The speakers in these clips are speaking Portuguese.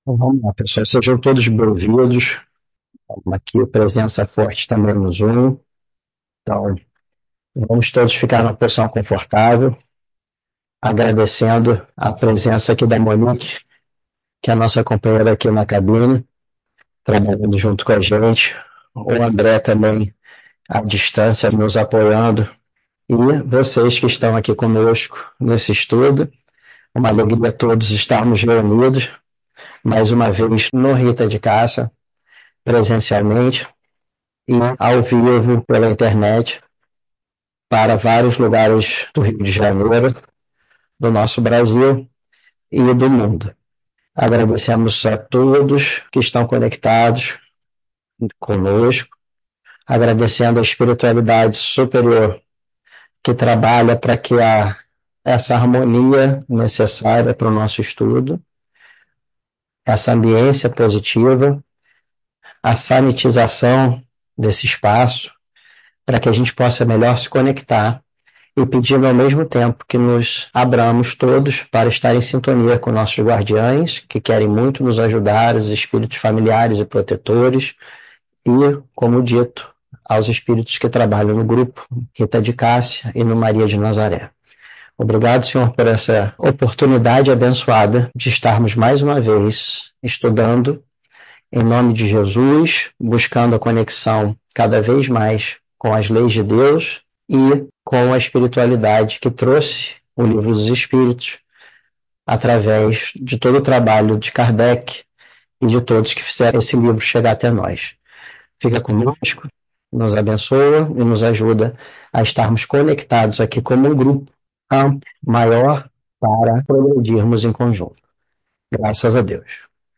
Então, vamos lá, pessoal. Sejam todos bem-vindos. Estamos aqui, presença forte também no Zoom. Então, vamos todos ficar numa posição confortável, agradecendo a presença aqui da Monique, que é a nossa companheira aqui na cabine, trabalhando junto com a gente. O André também, à distância, nos apoiando. E vocês que estão aqui conosco nesse estudo. Uma alegria a todos estarmos reunidos, mais uma vez, no Rita de Cássia, presencialmente e ao vivo pela internet para vários lugares do Rio de Janeiro, do nosso Brasil e do mundo. Agradecemos a todos que estão conectados conosco, agradecendo a espiritualidade superior que trabalha para que essa harmonia necessária para o nosso estudo, essa ambiência positiva, a sanitização desse espaço, para que a gente possa melhor se conectar e pedindo ao mesmo tempo que nos abramos todos para estar em sintonia com nossos guardiães, que querem muito nos ajudar, os espíritos familiares e protetores, e, como dito, aos espíritos que trabalham no grupo Rita de Cássia e no Maria de Nazaré. Obrigado, Senhor, por essa oportunidade abençoada de estarmos mais uma vez estudando em nome de Jesus, buscando a conexão cada vez mais com as leis de Deus e com a espiritualidade que trouxe o Livro dos Espíritos através de todo o trabalho de Kardec e de todos que fizeram esse livro chegar até nós. Fica conosco, nos abençoa e nos ajuda a estarmos conectados aqui como um grupo amplo, maior, para progredirmos em conjunto. Graças a Deus.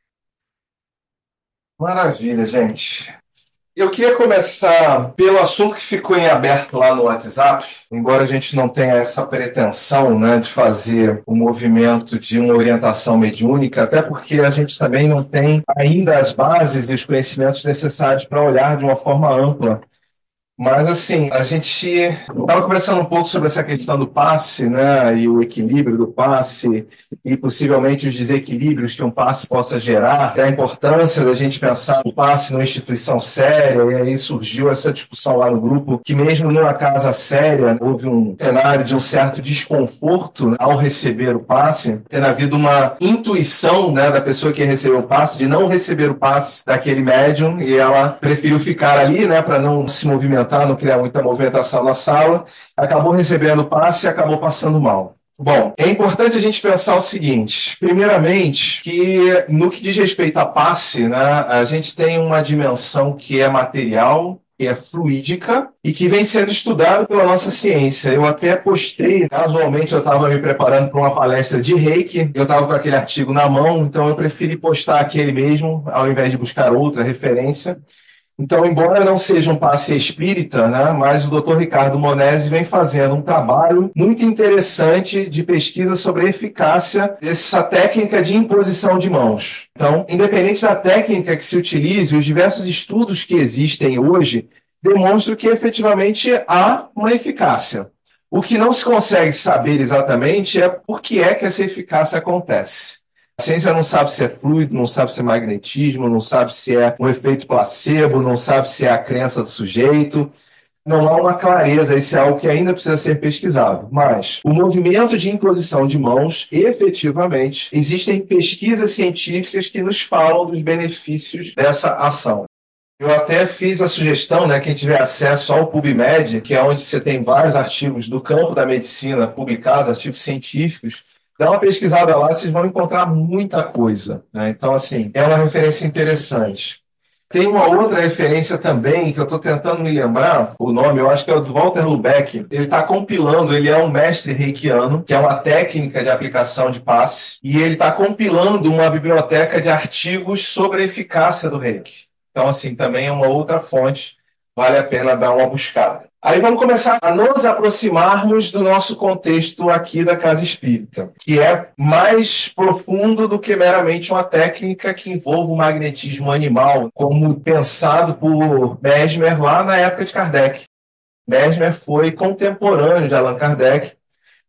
Maravilha, gente. Eu queria começar pelo assunto que ficou em aberto lá no WhatsApp, embora a gente não tenha essa pretensão, né, de fazer o movimento de uma orientação mediúnica, até porque a gente também não tem ainda as bases e os conhecimentos necessários para olhar de uma forma ampla. Mas, assim, a gente estava conversando um pouco sobre essa questão do passe, né, e o equilíbrio do passe, e possivelmente os desequilíbrios que um passe possa gerar, e a importância da gente pensar o passe numa instituição séria, e aí surgiu essa discussão lá no grupo, que mesmo numa casa séria, houve um cenário de um certo desconforto, né, ao receber o passe, tendo havido uma intuição, né, da pessoa que recebeu o passe, de não receber o passe daquele médium, e ela preferiu ficar ali, né, para não se movimentar, não criar muita movimentação na sala, acabou recebendo o passe e acabou passando mal. Bom, é importante a gente pensar o seguinte, primeiramente, que no que diz respeito a passe, né, a gente tem uma dimensão que é material, que é fluídica e que vem sendo estudado pela nossa ciência. Eu até postei, casualmente eu estava me preparando para uma palestra de Reiki, eu estava com aquele artigo na mão, então eu preferi postar aquele mesmo, ao invés de buscar outra referência. Então, embora não seja um passe espírita, né, mas o Dr. Ricardo Monesi vem fazendo um trabalho muito interessante de pesquisa sobre a eficácia dessa técnica de imposição de mãos. Então, independente da técnica que se utilize, os diversos estudos que existem hoje demonstram que efetivamente há uma eficácia. O que não se consegue saber exatamente é por que é que essa eficácia acontece. A ciência não sabe se é fluido, não sabe se é magnetismo, não sabe se é um efeito placebo, não sabe se é a crença do sujeito. Não há uma clareza, isso é algo que ainda precisa ser pesquisado. Mas o movimento de imposição de mãos, efetivamente, existem pesquisas científicas que nos falam dos benefícios dessa ação. Eu até fiz a sugestão, né, quem tiver acesso ao PubMed, que é onde você tem vários artigos do campo da medicina publicados, artigos científicos, dá uma pesquisada lá, vocês vão encontrar muita coisa, né? Então, assim, é uma referência interessante. Tem uma outra referência também, que eu estou tentando me lembrar, o nome, eu acho que é o do Walter Lubeck. Ele está compilando, ele é um mestre reikiano, que é uma técnica de aplicação de passe, e ele está compilando uma biblioteca de artigos sobre a eficácia do reiki. Então, assim, também é uma outra fonte, vale a pena dar uma buscada. Aí vamos começar a nos aproximarmos do nosso contexto aqui da Casa Espírita, que é mais profundo do que meramente uma técnica que envolve o magnetismo animal, como pensado por Mesmer lá na época de Kardec. Mesmer foi contemporâneo de Allan Kardec,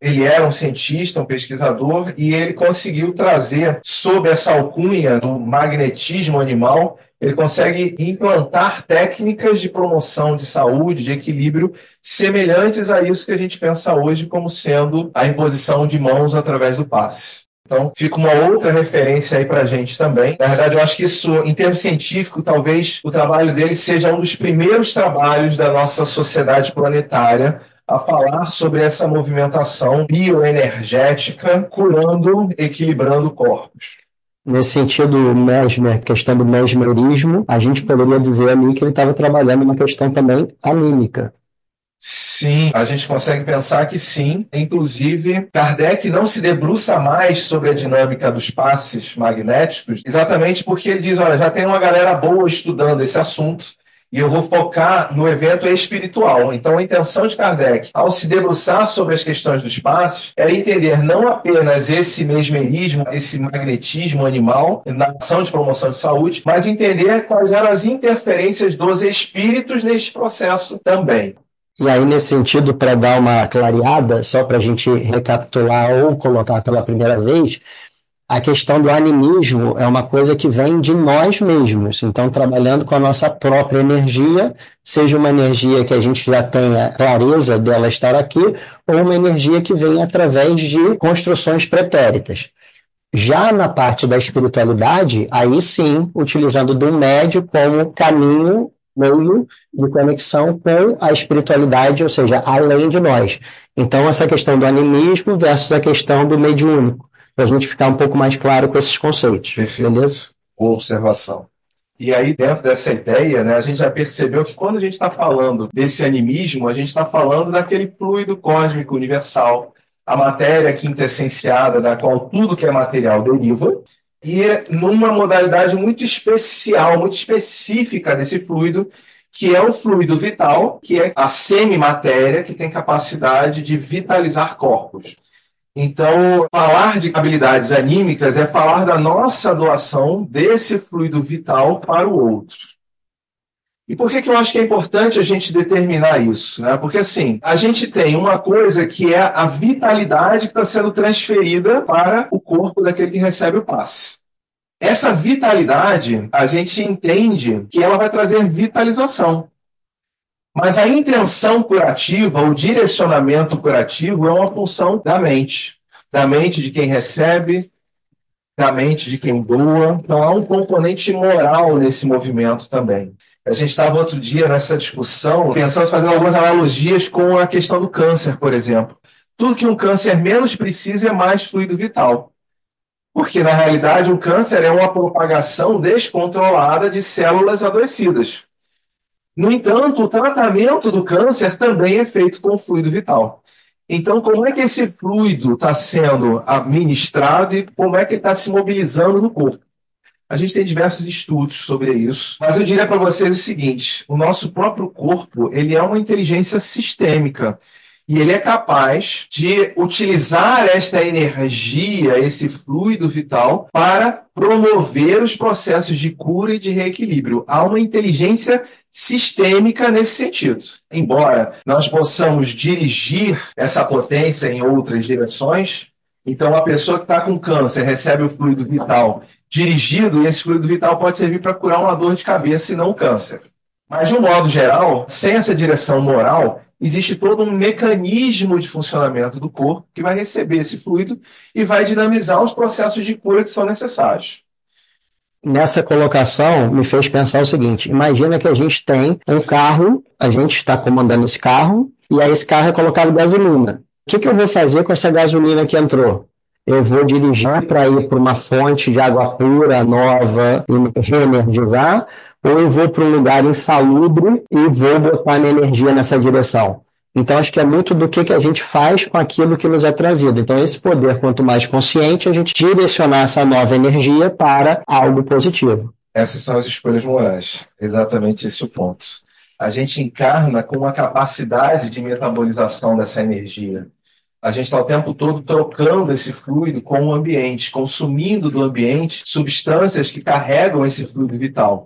Ele era um cientista, um pesquisador, e ele conseguiu trazer, sob essa alcunha do magnetismo animal, ele consegue implantar técnicas de promoção de saúde, de equilíbrio, semelhantes a isso que a gente pensa hoje como sendo a imposição de mãos através do passe. Então, fica uma outra referência aí para a gente também. Na verdade, eu acho que isso, em termos científicos, talvez o trabalho dele seja um dos primeiros trabalhos da nossa sociedade planetária a falar sobre essa movimentação bioenergética, curando, equilibrando corpos. Nesse sentido, Mesmer, questão do mesmerismo, a gente poderia dizer ali que ele estava trabalhando uma questão também anímica. Sim, a gente consegue pensar que sim. Inclusive, Kardec não se debruça mais sobre a dinâmica dos passes magnéticos, exatamente porque ele diz, olha, já tem uma galera boa estudando esse assunto, e eu vou focar no evento espiritual. Então, a intenção de Kardec, ao se debruçar sobre as questões dos passes, era entender não apenas esse mesmerismo, esse magnetismo animal na ação de promoção de saúde, mas entender quais eram as interferências dos espíritos neste processo também. E aí, nesse sentido, para dar uma clareada, só para a gente recapitular ou colocar pela primeira vez, a questão do animismo é uma coisa que vem de nós mesmos. Então, trabalhando com a nossa própria energia, seja uma energia que a gente já tenha clareza dela estar aqui, ou uma energia que vem através de construções pretéritas. Já na parte da espiritualidade, aí sim, utilizando do médio como caminho, meio de conexão com a espiritualidade, ou seja, além de nós. Então, essa questão do animismo versus a questão do mediúnico, para a gente ficar um pouco mais claro com esses conceitos. Perfeito. Beleza? Boa observação. E aí, dentro dessa ideia, né, a gente já percebeu que quando a gente está falando desse animismo, a gente está falando daquele fluido cósmico universal, a matéria quintessenciada, da qual tudo que é material deriva, e numa modalidade muito especial, muito específica desse fluido, que é o fluido vital, que é a semimatéria, que tem capacidade de vitalizar corpos. Então, falar de habilidades anímicas é falar da nossa doação desse fluido vital para o outro. E por que eu acho que é importante a gente determinar isso? Né? Porque, assim, a gente tem uma coisa que é a vitalidade que está sendo transferida para o corpo daquele que recebe o passe. Essa vitalidade, a gente entende que ela vai trazer vitalização. Mas a intenção curativa, o direcionamento curativo é uma função da mente de quem recebe, da mente de quem doa. Então há um componente moral nesse movimento também. A gente estava outro dia nessa discussão, pensando, fazendo algumas analogias com a questão do câncer, por exemplo. Tudo que um câncer menos precisa é mais fluido vital. Porque, na realidade, o câncer é uma propagação descontrolada de células adoecidas. No entanto, o tratamento do câncer também é feito com fluido vital. Então, como é que esse fluido está sendo administrado e como é que ele está se mobilizando no corpo? A gente tem diversos estudos sobre isso, mas eu diria para vocês o seguinte, o nosso próprio corpo, ele é uma inteligência sistêmica e ele é capaz de utilizar esta energia, esse fluido vital, para promover os processos de cura e de reequilíbrio. Há uma inteligência sistêmica nesse sentido. Embora nós possamos dirigir essa potência em outras direções, então a pessoa que está com câncer recebe o fluido vital dirigido, e esse fluido vital pode servir para curar uma dor de cabeça e não o câncer. Mas, de um modo geral, sem essa direção moral, existe todo um mecanismo de funcionamento do corpo que vai receber esse fluido e vai dinamizar os processos de cura que são necessários. Nessa colocação, me fez pensar o seguinte, imagina que a gente tem um carro, a gente está comandando esse carro, e aí esse carro é colocado gasolina. O que eu vou fazer com essa gasolina que entrou? Eu vou dirigir para ir para uma fonte de água pura, nova, e reenergizar, ou eu vou para um lugar insalubre e vou botar minha energia nessa direção. Então, acho que é muito do que a gente faz com aquilo que nos é trazido. Então, esse poder, quanto mais consciente, a gente direcionar essa nova energia para algo positivo. Essas são as escolhas morais. Exatamente esse é o ponto. A gente encarna com uma capacidade de metabolização dessa energia. A gente está o tempo todo trocando esse fluido com o ambiente, consumindo do ambiente substâncias que carregam esse fluido vital.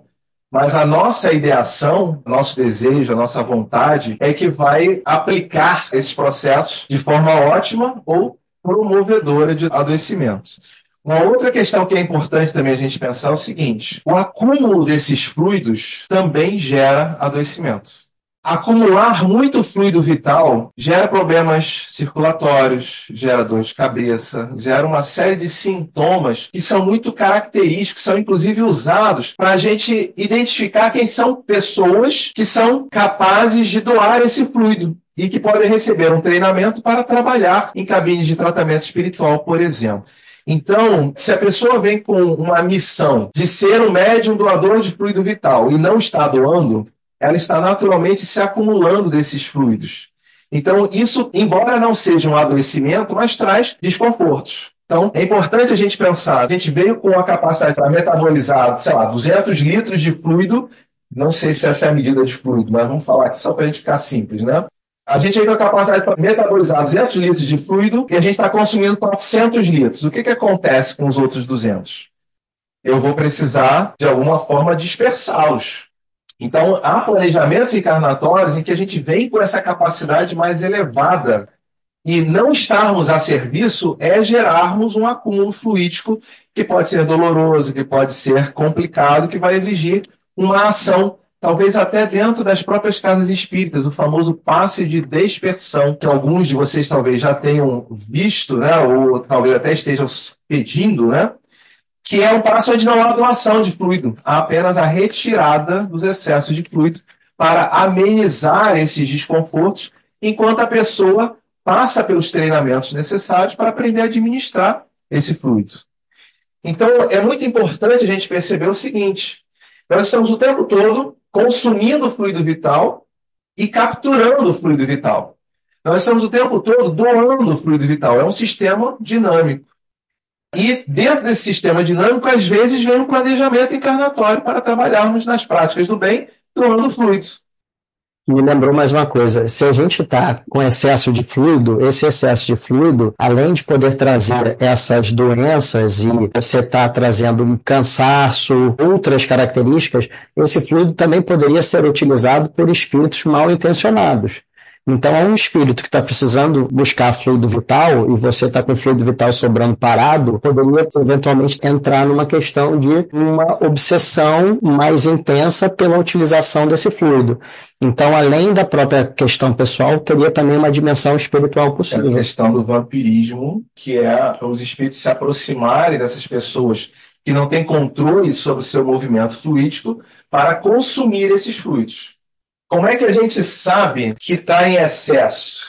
Mas a nossa ideação, nosso desejo, a nossa vontade é que vai aplicar esses processos de forma ótima ou promovedora de adoecimento. Uma outra questão que é importante também a gente pensar é o seguinte: o acúmulo desses fluidos também gera adoecimento. Acumular muito fluido vital gera problemas circulatórios, gera dor de cabeça, gera uma série de sintomas que são muito característicos, são inclusive usados para a gente identificar quem são pessoas que são capazes de doar esse fluido e que podem receber um treinamento para trabalhar em cabines de tratamento espiritual, por exemplo. Então, se a pessoa vem com uma missão de ser um médium doador de fluido vital e não está doando, ela está naturalmente se acumulando desses fluidos. Então, isso, embora não seja um adoecimento, mas traz desconfortos. Então, é importante a gente pensar, a gente veio com a capacidade para metabolizar, sei lá, 200 litros de fluido, não sei se essa é a medida de fluido, mas vamos falar aqui só para a gente ficar simples, né? A gente veio com a capacidade para metabolizar 200 litros de fluido e a gente está consumindo 400 litros. O que acontece com os outros 200? Eu vou precisar, de alguma forma, dispersá-los. Então, há planejamentos encarnatórios em que a gente vem com essa capacidade mais elevada. E não estarmos a serviço é gerarmos um acúmulo fluídico que pode ser doloroso, que pode ser complicado, que vai exigir uma ação, talvez até dentro das próprias casas espíritas, o famoso passe de dispersão, que alguns de vocês talvez já tenham visto, né, ou talvez até estejam pedindo, né? Que é um passo onde não há doação de fluido, há apenas a retirada dos excessos de fluido para amenizar esses desconfortos, enquanto a pessoa passa pelos treinamentos necessários para aprender a administrar esse fluido. Então, é muito importante a gente perceber o seguinte: nós estamos o tempo todo consumindo o fluido vital e capturando o fluido vital. Nós estamos o tempo todo doando o fluido vital. É um sistema dinâmico. E dentro desse sistema dinâmico, às vezes, vem um planejamento encarnatório para trabalharmos nas práticas do bem, doando fluidos. Me lembrou mais uma coisa: se a gente está com excesso de fluido, esse excesso de fluido, além de poder trazer essas doenças e você está trazendo um cansaço, outras características, esse fluido também poderia ser utilizado por espíritos mal intencionados. Então, é um espírito que está precisando buscar fluido vital e você está com fluido vital sobrando parado, poderia eventualmente entrar numa questão de uma obsessão mais intensa pela utilização desse fluido. Então, além da própria questão pessoal, teria também uma dimensão espiritual possível. É a questão do vampirismo, que é os espíritos se aproximarem dessas pessoas que não têm controle sobre o seu movimento fluídico para consumir esses fluidos. Como é que a gente sabe que está em excesso?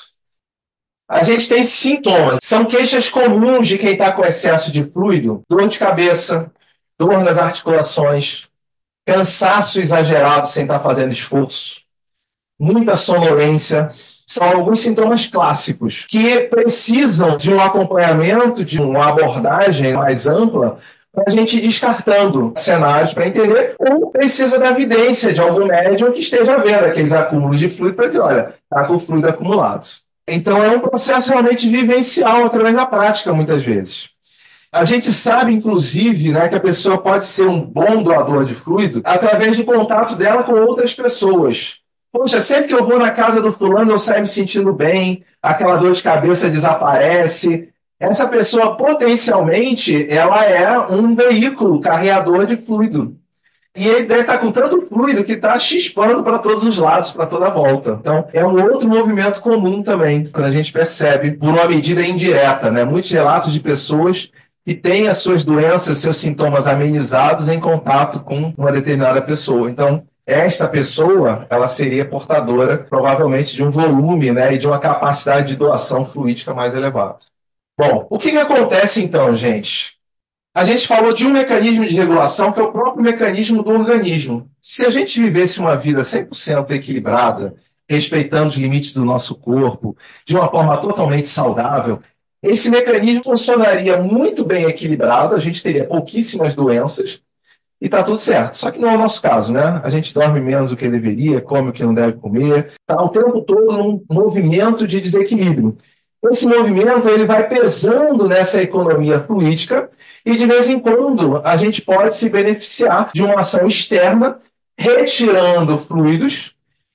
A gente tem sintomas. São queixas comuns de quem está com excesso de fluido: dor de cabeça, dor nas articulações, cansaço exagerado sem estar fazendo esforço, muita sonolência. São alguns sintomas clássicos que precisam de um acompanhamento, de uma abordagem mais ampla, para a gente ir descartando cenários para entender, ou precisa da evidência de algum médium que esteja vendo aqueles acúmulos de fluido para dizer: olha, está com fluido acumulado. Então é um processo realmente vivencial através da prática, muitas vezes. A gente sabe, inclusive, né, que a pessoa pode ser um bom doador de fluido através do contato dela com outras pessoas. Poxa, sempre que eu vou na casa do fulano eu saio me sentindo bem, aquela dor de cabeça desaparece. Essa pessoa, potencialmente, ela é um veículo carreador de fluido. E ele deve estar com tanto fluido que está chispando para todos os lados, para toda a volta. Então, é um outro movimento comum também, quando a gente percebe, por uma medida indireta, né? Muitos relatos de pessoas que têm as suas doenças, seus sintomas amenizados em contato com uma determinada pessoa. Então, esta pessoa, ela seria portadora, provavelmente, de um volume, né, e de uma capacidade de doação fluídica mais elevada. Bom, o que acontece então, gente? A gente falou de um mecanismo de regulação que é o próprio mecanismo do organismo. Se a gente vivesse uma vida 100% equilibrada, respeitando os limites do nosso corpo, de uma forma totalmente saudável, esse mecanismo funcionaria muito bem equilibrado, a gente teria pouquíssimas doenças e está tudo certo. Só que não é o nosso caso, né? A gente dorme menos do que deveria, come o que não deve comer, está o tempo todo num movimento de desequilíbrio. Esse movimento ele vai pesando nessa economia fluídica e, de vez em quando, a gente pode se beneficiar de uma ação externa retirando fluidos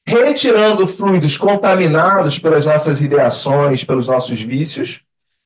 contaminados pelas nossas ideações, pelos nossos vícios,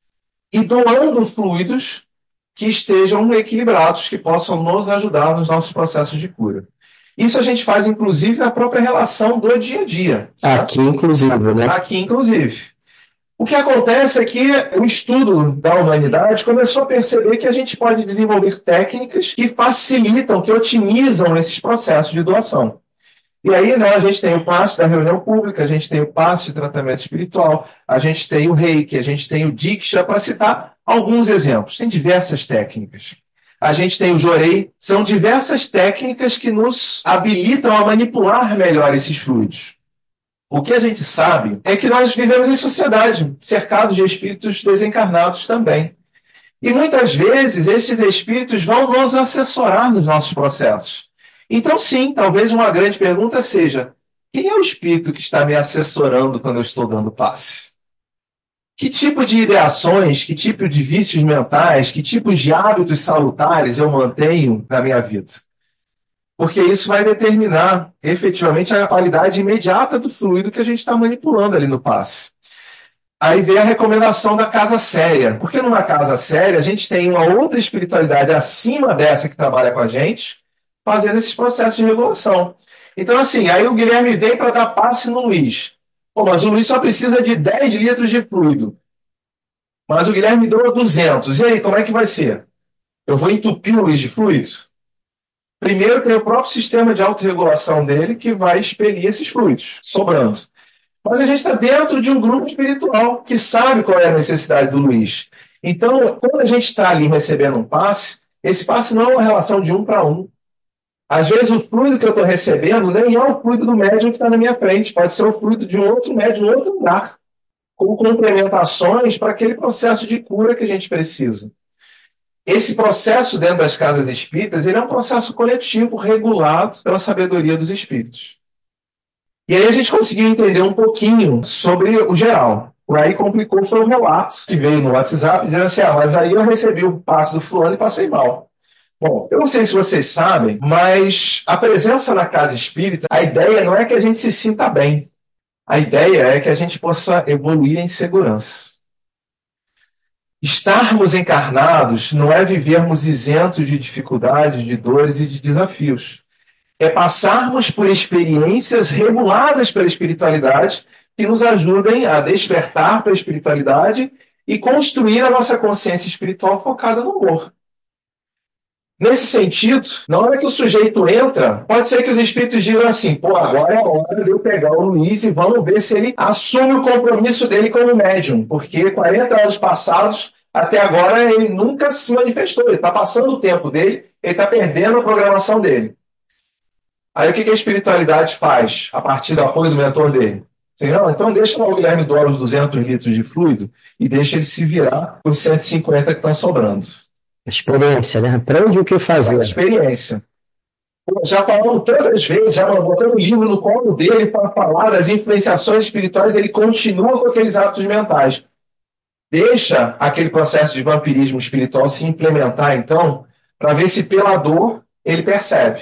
e doando fluidos que estejam equilibrados, que possam nos ajudar nos nossos processos de cura. Isso a gente faz, inclusive, na própria relação do dia a dia. Aqui, inclusive, né? Aqui, inclusive. O que acontece é que o estudo da humanidade começou a perceber que a gente pode desenvolver técnicas que facilitam, que otimizam esses processos de doação. E aí, né, a gente tem o passe da reunião pública, a gente tem o passe de tratamento espiritual, a gente tem o reiki, a gente tem o Diksha, para citar alguns exemplos. Tem diversas técnicas. A gente tem o Jorei. São diversas técnicas que nos habilitam a manipular melhor esses fluidos. O que a gente sabe é que nós vivemos em sociedade, cercados de espíritos desencarnados também. E muitas vezes esses espíritos vão nos assessorar nos nossos processos. Então, sim, talvez uma grande pergunta seja: quem é o espírito que está me assessorando quando eu estou dando passe? Que tipo de ideações, que tipo de vícios mentais, que tipos de hábitos salutares eu mantenho na minha vida? Porque isso vai determinar efetivamente a qualidade imediata do fluido que a gente está manipulando ali no passe. Aí vem a recomendação da casa séria. Porque numa casa séria a gente tem uma outra espiritualidade acima dessa que trabalha com a gente, fazendo esses processos de regulação. Então, assim, aí o Guilherme vem para dar passe no Luiz. Pô, mas o Luiz só precisa de 10 litros de fluido. Mas o Guilherme doa 200. E aí, como é que vai ser? Eu vou entupir o Luiz de fluido? Primeiro tem o próprio sistema de autorregulação dele que vai expelir esses fluidos, sobrando. Mas a gente está dentro de um grupo espiritual que sabe qual é a necessidade do Luiz. Então, quando a gente está ali recebendo um passe, esse passe não é uma relação de 1 para 1. Às vezes o fluido que eu estou recebendo nem é o fluido do médium que está na minha frente, pode ser o fluido de um outro médium, em outro lugar, com complementações para aquele processo de cura que a gente precisa. Esse processo dentro das casas espíritas, ele é um processo coletivo, regulado pela sabedoria dos espíritos. E aí a gente conseguiu entender um pouquinho sobre o geral. O aí complicou foi o relato que veio no WhatsApp, dizendo assim: mas aí eu recebi o passe do fulano e passei mal. Bom, eu não sei se vocês sabem, mas a presença na casa espírita, a ideia não é que a gente se sinta bem. A ideia é que a gente possa evoluir em segurança. Estarmos encarnados não é vivermos isentos de dificuldades, de dores e de desafios. É passarmos por experiências reguladas pela espiritualidade que nos ajudem a despertar para a espiritualidade e construir a nossa consciência espiritual focada no amor. Nesse sentido, na hora que o sujeito entra, pode ser que os espíritos digam assim: pô, agora é a hora de eu pegar o Luiz e vamos ver se ele assume o compromisso dele como médium, porque 40 anos passados, até agora, ele nunca se manifestou, ele está passando o tempo dele, ele está perdendo a programação dele. Aí o que a espiritualidade faz a partir do apoio do mentor dele? Assim, não, então deixa o Guilherme doar os 200 litros de fluido e deixa ele se virar com os 150 que estão sobrando. Experiência, né? Aprende o que fazer. Experiência. Já falamos tantas vezes, já botamos um livro no colo dele para falar das influenciações espirituais, ele continua com aqueles hábitos mentais. Deixa aquele processo de vampirismo espiritual se implementar, então, para ver se pela dor ele percebe.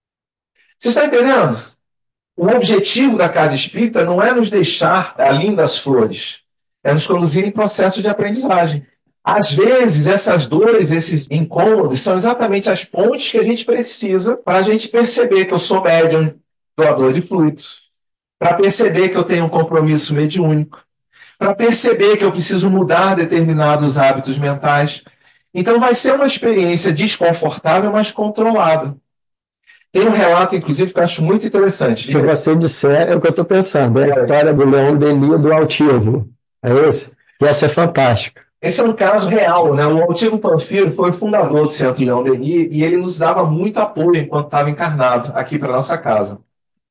Você está entendendo? O objetivo da casa espírita não é nos deixar lindas flores, é nos conduzir em processo de aprendizagem. Às vezes, essas dores, esses incômodos, são exatamente as pontes que a gente precisa para a gente perceber que eu sou médium, doador de fluidos, para perceber que eu tenho um compromisso mediúnico, para perceber que eu preciso mudar determinados hábitos mentais. Então, vai ser uma experiência desconfortável, mas controlada. Tem um relato, inclusive, que eu acho muito interessante. Se você disser, é o que eu estou pensando. É a história do Leon Denis do Altivo. É isso? E essa é fantástica. Esse é um caso real, né? O Altivo Panfiro foi o fundador do Centro Leon Denis e ele nos dava muito apoio enquanto estava encarnado aqui para nossa casa.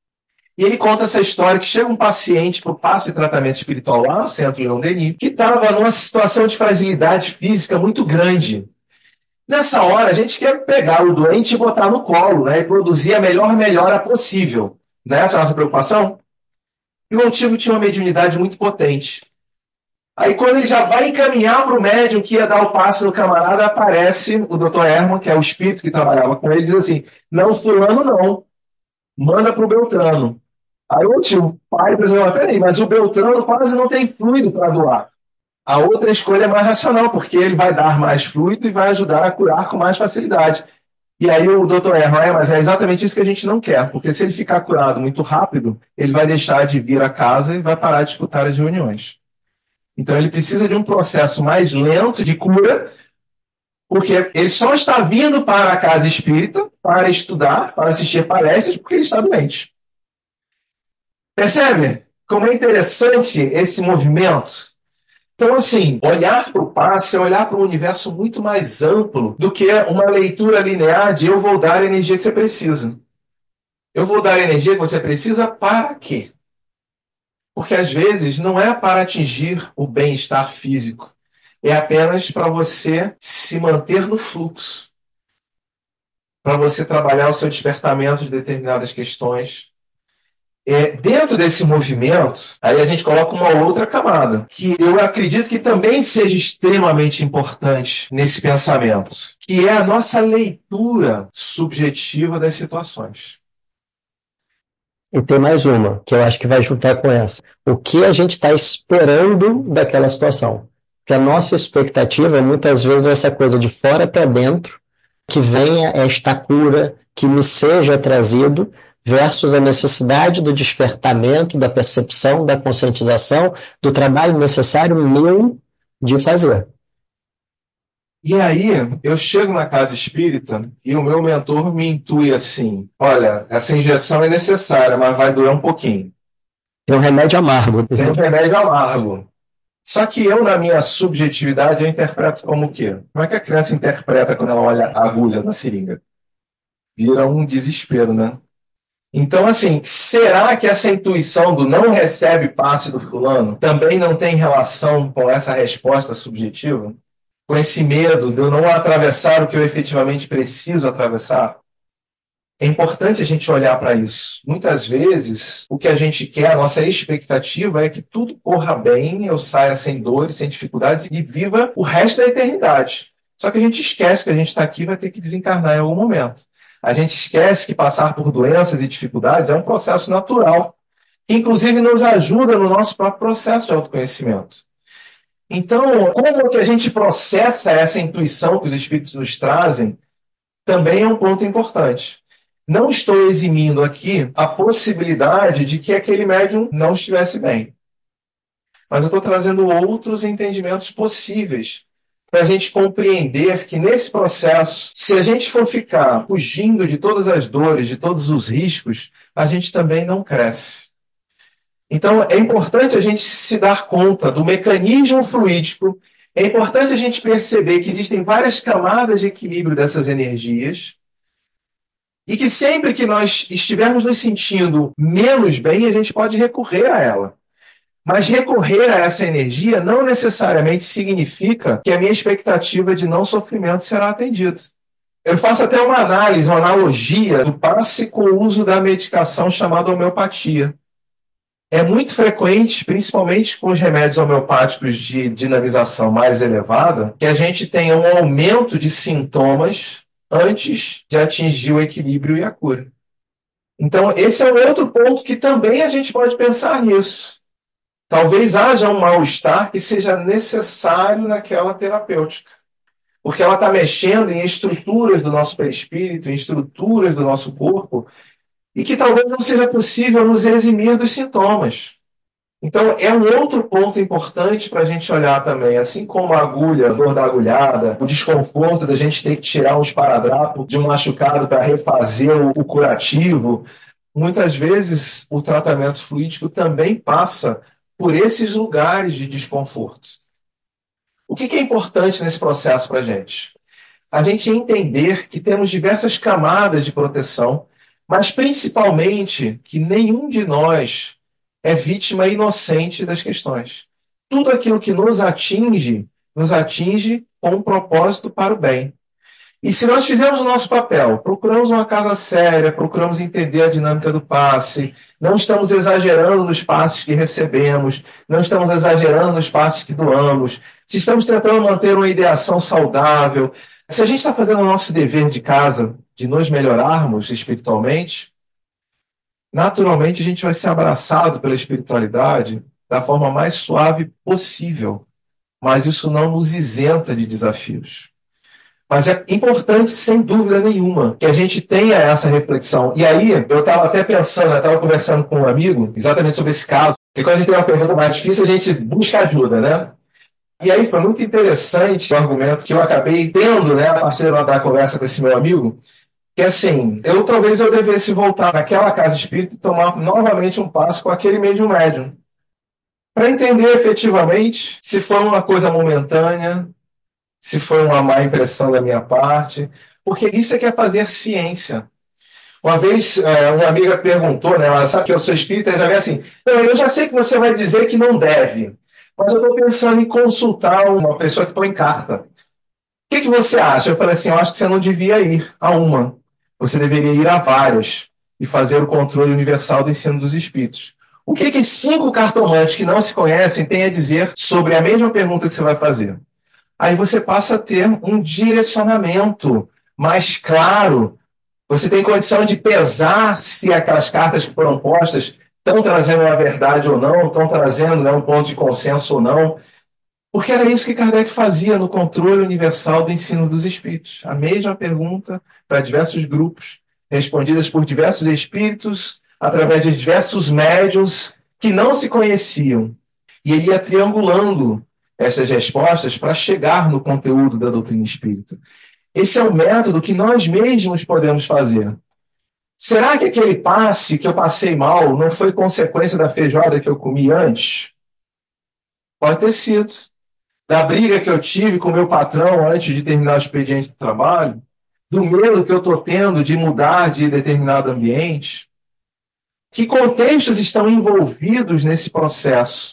E ele conta essa história que chega um paciente para o passo de tratamento espiritual lá no Centro Leon Denis, que estava numa situação de fragilidade física muito grande. Nessa hora, a gente quer pegar o doente e botar no colo, né? E produzir a melhor melhora possível. Não é essa a nossa preocupação? E o Altivo tinha uma mediunidade muito potente. Aí, quando ele já vai encaminhar para o médium que ia dar o passe no camarada, aparece o Dr. Herman, que é o espírito que trabalhava com ele, e diz assim: não, fulano não. manda para o Beltrano. Aí o tio, pai, por exemplo, peraí, mas o Beltrano quase não tem fluido para doar. A outra escolha é mais racional, porque ele vai dar mais fluido e vai ajudar a curar com mais facilidade. E aí o doutor erra, mas é exatamente isso que a gente não quer, porque se ele ficar curado muito rápido, ele vai deixar de vir a casa e vai parar de escutar as reuniões. Então ele precisa de um processo mais lento de cura, porque ele só está vindo para a casa espírita para estudar, para assistir palestras, porque ele está doente. Percebe como é interessante esse movimento? Então, assim, olhar para o passe é olhar para um universo muito mais amplo do que uma leitura linear de eu vou dar a energia que você precisa. Eu vou dar a energia que você precisa para quê? Porque às vezes não é para atingir o bem-estar físico, é apenas para você se manter no fluxo, para você trabalhar o seu despertamento de determinadas questões. Dentro desse movimento, aí a gente coloca uma outra camada, que eu acredito que também seja extremamente importante nesse pensamento, que é a nossa leitura subjetiva das situações. E tem mais uma, que eu acho que vai juntar com essa. O que a gente está esperando daquela situação? Porque a nossa expectativa, muitas vezes, é essa coisa de fora para dentro, que venha esta cura, que me seja trazido, versus a necessidade do despertamento, da percepção, da conscientização, do trabalho necessário meu de fazer. E aí, eu chego na casa espírita e o meu mentor me intui assim: olha, essa injeção é necessária, mas vai durar um pouquinho. É um remédio amargo. Tem um remédio amargo. Só que eu, na minha subjetividade, eu interpreto como o quê? Como é que a criança interpreta quando ela olha a agulha na seringa? Vira um desespero, né? Então, assim, será que essa intuição do não recebe passe do fulano também não tem relação com essa resposta subjetiva? Com esse medo de eu não atravessar o que eu efetivamente preciso atravessar? É importante a gente olhar para isso. Muitas vezes, o que a gente quer, a nossa expectativa é que tudo corra bem, eu saia sem dores, sem dificuldades e viva o resto da eternidade. Só que a gente esquece que a gente está aqui e vai ter que desencarnar em algum momento. A gente esquece que passar por doenças e dificuldades é um processo natural, que inclusive nos ajuda no nosso próprio processo de autoconhecimento. Então, como que a gente processa essa intuição que os espíritos nos trazem, também é um ponto importante. Não estou eximindo aqui a possibilidade de que aquele médium não estivesse bem. Mas eu estou trazendo outros entendimentos possíveis para a gente compreender que nesse processo, se a gente for ficar fugindo de todas as dores, de todos os riscos, a gente também não cresce. Então, é importante a gente se dar conta do mecanismo fluídico, é importante a gente perceber que existem várias camadas de equilíbrio dessas energias, e que sempre que nós estivermos nos sentindo menos bem, a gente pode recorrer a ela. Mas recorrer a essa energia não necessariamente significa que a minha expectativa de não sofrimento será atendida. Eu faço até uma análise, uma analogia do passe com o uso da medicação chamada homeopatia. É muito frequente, principalmente com os remédios homeopáticos de dinamização mais elevada, que a gente tenha um aumento de sintomas antes de atingir o equilíbrio e a cura. Então, esse é um outro ponto que também a gente pode pensar nisso. Talvez haja um mal-estar que seja necessário naquela terapêutica, porque ela está mexendo em estruturas do nosso perispírito, em estruturas do nosso corpo, e que talvez não seja possível nos eximir dos sintomas. Então, é um outro ponto importante para a gente olhar também, assim como a agulha, a dor da agulhada, o desconforto da gente ter que tirar um esparadrapo de um machucado para refazer o curativo. Muitas vezes, o tratamento fluídico também passa por esses lugares de desconforto. O que é importante nesse processo para a gente? A gente entender que temos diversas camadas de proteção, mas principalmente que nenhum de nós é vítima inocente das questões. Tudo aquilo que nos atinge com um propósito para o bem. E se nós fizermos o nosso papel, procuramos uma casa séria, procuramos entender a dinâmica do passe, não estamos exagerando nos passes que recebemos, não estamos exagerando nos passes que doamos, se estamos tentando manter uma ideação saudável, se a gente está fazendo o nosso dever de casa, de nos melhorarmos espiritualmente, naturalmente a gente vai ser abraçado pela espiritualidade da forma mais suave possível, mas isso não nos isenta de desafios. Mas é importante, sem dúvida nenhuma, que a gente tenha essa reflexão. E aí, eu estava até pensando, eu estava conversando com um amigo exatamente sobre esse caso, porque quando a gente tem uma pergunta mais difícil, a gente busca ajuda, né? E aí foi muito interessante o argumento que eu acabei tendo, né, a partir da conversa com esse meu amigo, que assim, talvez eu devesse voltar naquela casa espírita e tomar novamente um passo com aquele médium, para entender efetivamente se foi uma coisa momentânea, se foi uma má impressão da minha parte, porque isso é que é fazer ciência. Uma vez, uma amiga perguntou, né, ela sabe que eu sou espírita, ela já vem assim, eu já sei que você vai dizer que não deve, mas eu estou pensando em consultar uma pessoa que põe carta. O que você acha? Eu falei assim, eu acho que você não devia ir a uma. Você deveria ir a várias e fazer o controle universal do ensino dos espíritos. O que 5 cartomantes que não se conhecem têm a dizer sobre a mesma pergunta que você vai fazer? Aí você passa a ter um direcionamento mais claro. Você tem condição de pesar se aquelas cartas que foram postas estão trazendo a verdade ou não, estão trazendo, né, um ponto de consenso ou não. Porque era isso que Kardec fazia no controle universal do ensino dos espíritos. A mesma pergunta para diversos grupos, respondidas por diversos espíritos, através de diversos médiuns que não se conheciam. E ele ia triangulando essas respostas para chegar no conteúdo da doutrina espírita. Esse é um método que nós mesmos podemos fazer. Será que aquele passe que eu passei mal não foi consequência da feijoada que eu comi antes? Pode ter sido. Da briga que eu tive com o meu patrão antes de terminar o expediente de trabalho, do medo que eu estou tendo de mudar de determinado ambiente. Que contextos estão envolvidos nesse processo?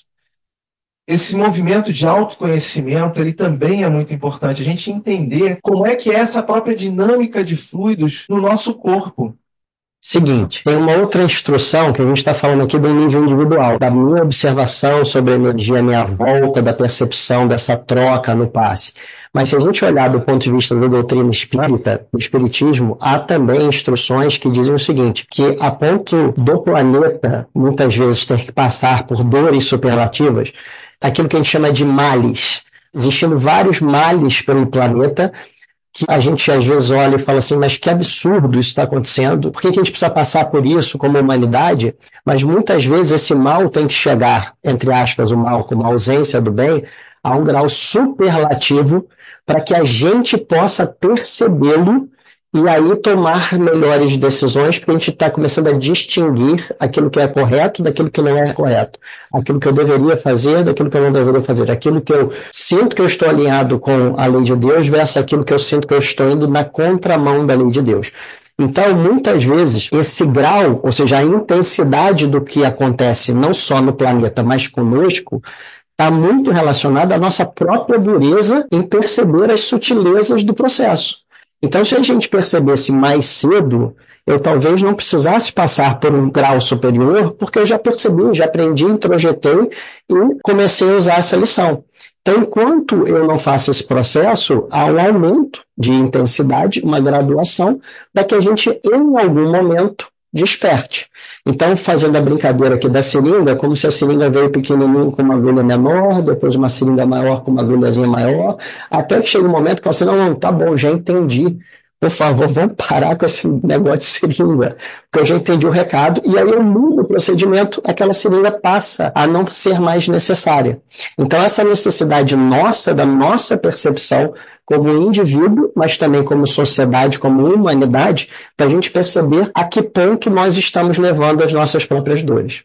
Esse movimento de autoconhecimento, ele também é muito importante. A gente entender como é que é essa própria dinâmica de fluidos no nosso corpo. Seguinte, tem uma outra instrução que a gente está falando aqui do nível individual, da minha observação sobre a energia à minha volta, da percepção dessa troca no passe. Mas se a gente olhar do ponto de vista da doutrina espírita, do espiritismo, há também instruções que dizem o seguinte, que a ponto do planeta, muitas vezes, ter que passar por dores superlativas, aquilo que a gente chama de males, existindo vários males pelo planeta, que a gente às vezes olha e fala assim, mas que absurdo isso está acontecendo, por que a gente precisa passar por isso como humanidade? Mas muitas vezes esse mal tem que chegar, entre aspas, o mal como a ausência do bem, a um grau superlativo para que a gente possa percebê-lo e aí tomar melhores decisões, porque a gente está começando a distinguir aquilo que é correto daquilo que não é correto, aquilo que eu deveria fazer daquilo que eu não deveria fazer, aquilo que eu sinto que eu estou alinhado com a lei de Deus versus aquilo que eu sinto que eu estou indo na contramão da lei de Deus. Então, muitas vezes, esse grau, ou seja, a intensidade do que acontece não só no planeta, mas conosco, está muito relacionada à nossa própria dureza em perceber as sutilezas do processo. Então, se a gente percebesse mais cedo, eu talvez não precisasse passar por um grau superior, porque eu já percebi, já aprendi, introjetei e comecei a usar essa lição. Então, enquanto eu não faço esse processo, há um aumento de intensidade, uma graduação, para que a gente, em algum momento, desperte. Então, fazendo a brincadeira aqui da seringa, como se a seringa veio pequenininho com uma agulha menor, depois uma seringa maior com uma agulhazinha maior, até que chega um momento que você não, tá bom, já entendi. Por favor, vamos parar com esse negócio de seringa, porque eu já entendi o recado, e aí eu mudo o procedimento, aquela seringa passa a não ser mais necessária. Então, essa necessidade nossa, da nossa percepção, como indivíduo, mas também como sociedade, como humanidade, para a gente perceber a que ponto nós estamos levando as nossas próprias dores.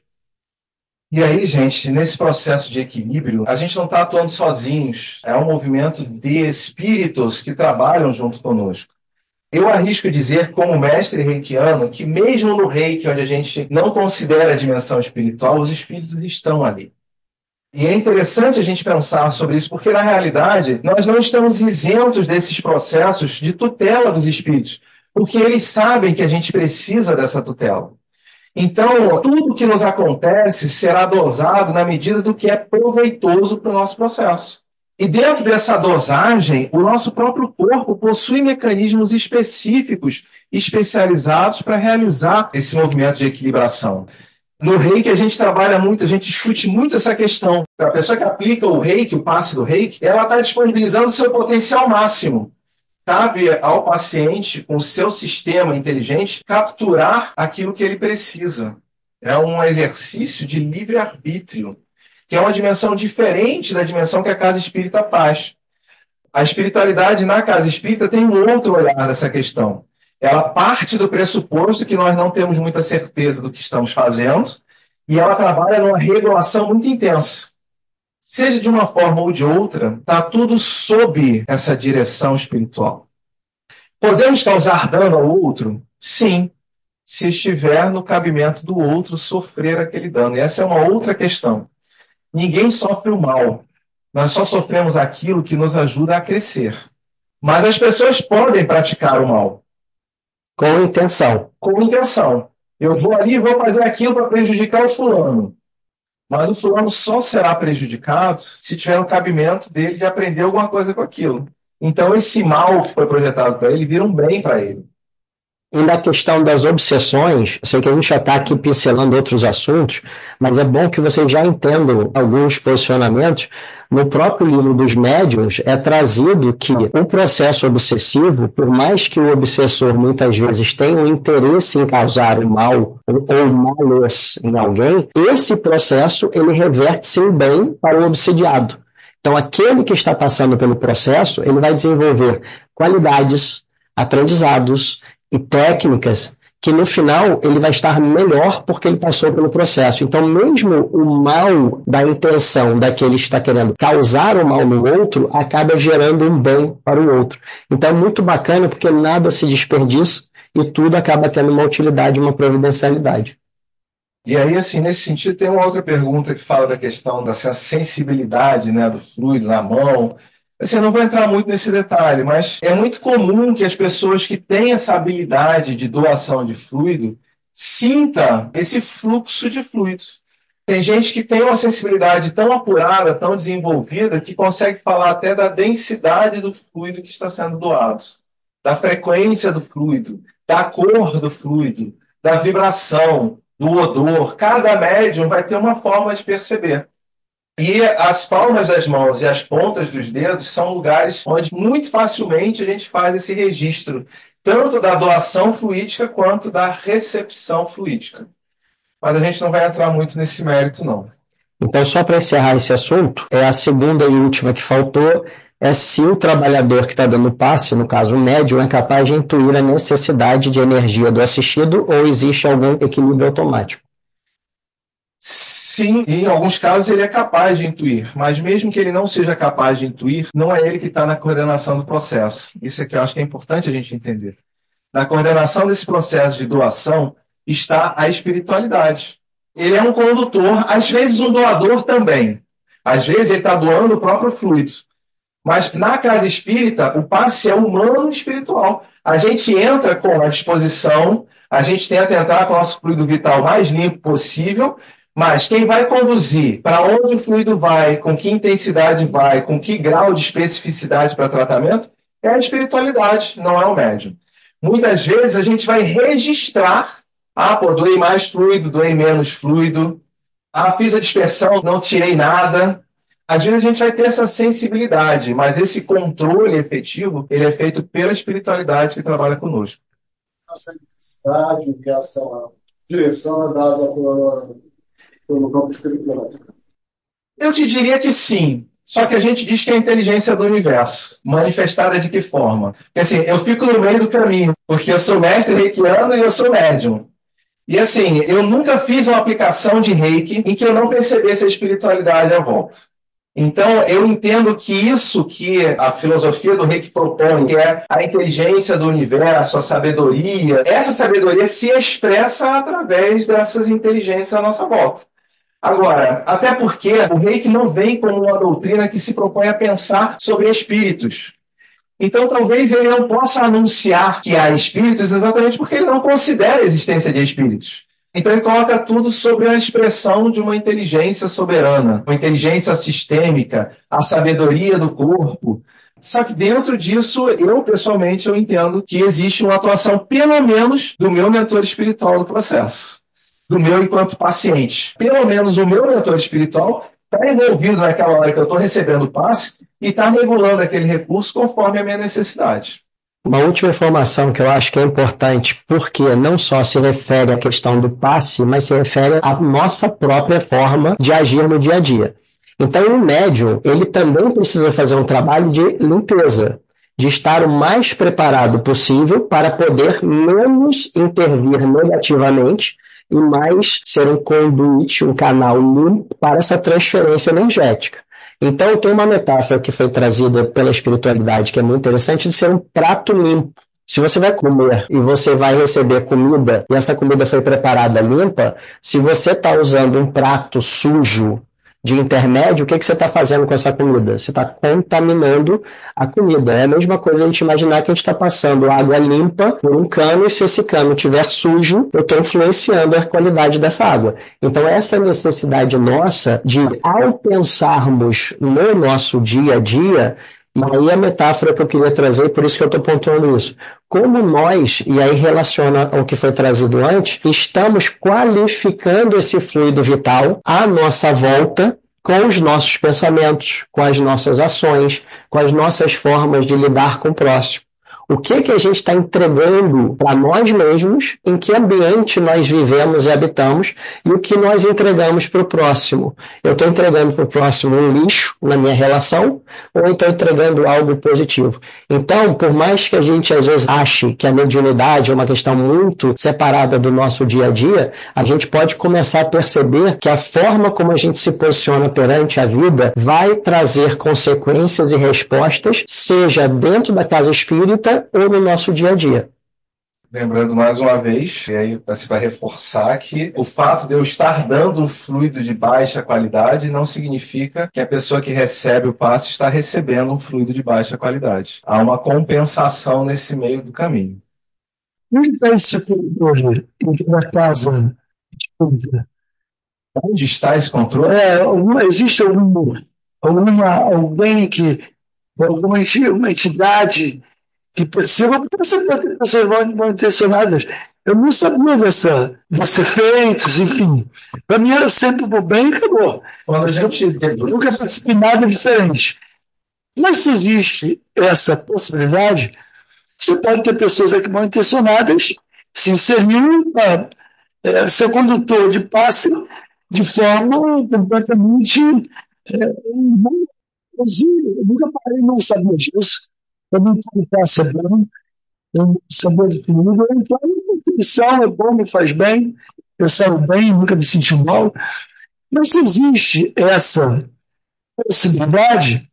E aí, gente, nesse processo de equilíbrio, a gente não está atuando sozinhos. É um movimento de espíritos que trabalham junto conosco. Eu arrisco dizer, como mestre reikiano, que mesmo no reiki, onde a gente não considera a dimensão espiritual, os espíritos estão ali. E é interessante a gente pensar sobre isso, porque na realidade nós não estamos isentos desses processos de tutela dos espíritos, porque eles sabem que a gente precisa dessa tutela. Então, tudo que nos acontece será dosado na medida do que é proveitoso para o nosso processo. E dentro dessa dosagem, o nosso próprio corpo possui mecanismos específicos, especializados para realizar esse movimento de equilibração. No reiki a gente trabalha muito, a gente discute muito essa questão. A pessoa que aplica o reiki, o passe do reiki, ela está disponibilizando o seu potencial máximo. Cabe ao paciente, com o seu sistema inteligente, capturar aquilo que ele precisa. É um exercício de livre-arbítrio, que é uma dimensão diferente da dimensão que a casa espírita faz. A espiritualidade na casa espírita tem um outro olhar dessa questão. Ela parte do pressuposto que nós não temos muita certeza do que estamos fazendo e ela trabalha numa regulação muito intensa. Seja de uma forma ou de outra, está tudo sob essa direção espiritual. Podemos causar dano ao outro? Sim, se estiver no cabimento do outro sofrer aquele dano. E essa é uma outra questão. Ninguém sofre o mal. Nós só sofremos aquilo que nos ajuda a crescer. Mas as pessoas podem praticar o mal. Com intenção. Com intenção. Eu vou ali e vou fazer aquilo para prejudicar o fulano. Mas o fulano só será prejudicado se tiver no cabimento dele de aprender alguma coisa com aquilo. Então esse mal que foi projetado para ele vira um bem para ele. E na questão das obsessões, eu sei que a gente já está aqui pincelando outros assuntos, mas é bom que vocês já entendam alguns posicionamentos. No próprio livro dos médiuns é trazido que o processo obsessivo, por mais que o obsessor muitas vezes tenha um interesse em causar o mal ou males em alguém, esse processo ele reverte-se em bem para o obsidiado. Então aquele que está passando pelo processo, ele vai desenvolver qualidades, aprendizados e técnicas que no final ele vai estar melhor porque ele passou pelo processo. Então mesmo o mal da intenção daquele que está querendo causar o mal no outro acaba gerando um bem para o outro. Então é muito bacana porque nada se desperdiça e tudo acaba tendo uma utilidade, uma providencialidade. E aí, assim, nesse sentido, tem uma outra pergunta que fala da questão da sensibilidade, né, do fluido na mão. Assim, eu não vou entrar muito nesse detalhe, mas é muito comum que as pessoas que têm essa habilidade de doação de fluido sintam esse fluxo de fluido. Tem gente que tem uma sensibilidade tão apurada, tão desenvolvida, que consegue falar até da densidade do fluido que está sendo doado, da frequência do fluido, da cor do fluido, da vibração, do odor. Cada médium vai ter uma forma de perceber. E as palmas das mãos e as pontas dos dedos são lugares onde muito facilmente a gente faz esse registro, tanto da doação fluídica quanto da recepção fluídica. Mas a gente não vai entrar muito nesse mérito, não. Então, só para encerrar esse assunto, a segunda e última que faltou é se o trabalhador que está dando passe, no caso o médium, é capaz de intuir a necessidade de energia do assistido ou existe algum equilíbrio automático. Sim, em alguns casos ele é capaz de intuir, mas mesmo que ele não seja capaz de intuir, não é ele que está na coordenação do processo. Isso é que eu acho que é importante a gente entender. Na coordenação desse processo de doação está a espiritualidade. Ele é um condutor, às vezes um doador também. Às vezes ele está doando o próprio fluido. Mas na casa espírita, o passe é humano e espiritual. A gente entra com a disposição, a gente tenta entrar com o nosso fluido vital mais limpo possível, mas quem vai conduzir, para onde o fluido vai, com que intensidade vai, com que grau de especificidade para tratamento, é a espiritualidade, não é o médium. Muitas vezes a gente vai registrar, doei mais fluido, doei menos fluido, fiz a dispersão, não tirei nada. Às vezes a gente vai ter essa sensibilidade, mas esse controle efetivo, ele é feito pela espiritualidade que trabalha conosco. Essa necessidade, que essa direção é dada pelo campo espiritual. Eu te diria que sim, só que a gente diz que é a inteligência do universo. Manifestada de que forma? Porque assim, eu fico no meio do caminho, porque eu sou mestre reikiano e eu sou médium. E assim, eu nunca fiz uma aplicação de reiki em que eu não percebesse a espiritualidade à volta. Então, eu entendo que isso que a filosofia do reiki propõe, que é a inteligência do universo, a sabedoria, essa sabedoria se expressa através dessas inteligências à nossa volta. Agora, até porque o reiki não vem como uma doutrina que se propõe a pensar sobre espíritos. Então, talvez ele não possa anunciar que há espíritos exatamente porque ele não considera a existência de espíritos. Então ele coloca tudo sobre a expressão de uma inteligência soberana, uma inteligência sistêmica, a sabedoria do corpo. Só que dentro disso, pessoalmente, eu entendo que existe uma atuação, pelo menos, do meu mentor espiritual no processo. Do meu enquanto paciente. Pelo menos o meu mentor espiritual está envolvido naquela hora que eu estou recebendo o passe e está regulando aquele recurso conforme a minha necessidade. Uma última informação que eu acho que é importante, porque não só se refere à questão do passe, mas se refere à nossa própria forma de agir no dia a dia. Então, o médium, ele também precisa fazer um trabalho de limpeza, de estar o mais preparado possível para poder menos intervir negativamente e mais ser um conduíte, um canal limpo para essa transferência energética. Então, tem uma metáfora que foi trazida pela espiritualidade que é muito interessante de ser um prato limpo. Se você vai comer e você vai receber comida e essa comida foi preparada limpa, se você está usando um prato sujo de intermédio, o que você está fazendo com essa comida? Você está contaminando a comida. É a mesma coisa a gente imaginar que a gente está passando água limpa por um cano e se esse cano estiver sujo, eu estou influenciando a qualidade dessa água. Então essa necessidade nossa de, ao pensarmos no nosso dia a dia, e aí a metáfora que eu queria trazer, por isso que eu estou pontuando isso. Como nós, e aí relaciona ao que foi trazido antes, estamos qualificando esse fluido vital à nossa volta com os nossos pensamentos, com as nossas ações, com as nossas formas de lidar com o próximo. O que a gente está entregando para nós mesmos, em que ambiente nós vivemos e habitamos, e o que nós entregamos para o próximo. Eu estou entregando para o próximo um lixo na minha relação, ou eu estou entregando algo positivo? Então, por mais que a gente às vezes ache que a mediunidade é uma questão muito separada do nosso dia a dia, a gente pode começar a perceber que a forma como a gente se posiciona perante a vida vai trazer consequências e respostas, seja dentro da casa espírita ou no nosso dia a dia. Lembrando mais uma vez, e aí você vai reforçar que o fato de eu estar dando um fluido de baixa qualidade não significa que a pessoa que recebe o passe está recebendo um fluido de baixa qualidade. Há uma compensação nesse meio do caminho. Onde está esse controle na casa? Onde está esse controle? Existe alguém uma entidade que perceba, porque você pode ter pessoas mal intencionadas. Eu não sabia desses efeitos, enfim. Para mim era sempre por bem e acabou. Eu nunca participei de nada diferente. Mas se existe essa possibilidade, você pode ter pessoas aqui mal intencionadas se inserindo para ser condutor de passe de forma completamente. Eu nunca parei, não sabia disso. Eu não tenho passe é bom, eu não sabia de tudo. Então, a intuição é bom, me faz bem, eu saio bem, nunca me senti mal. Mas se existe essa possibilidade,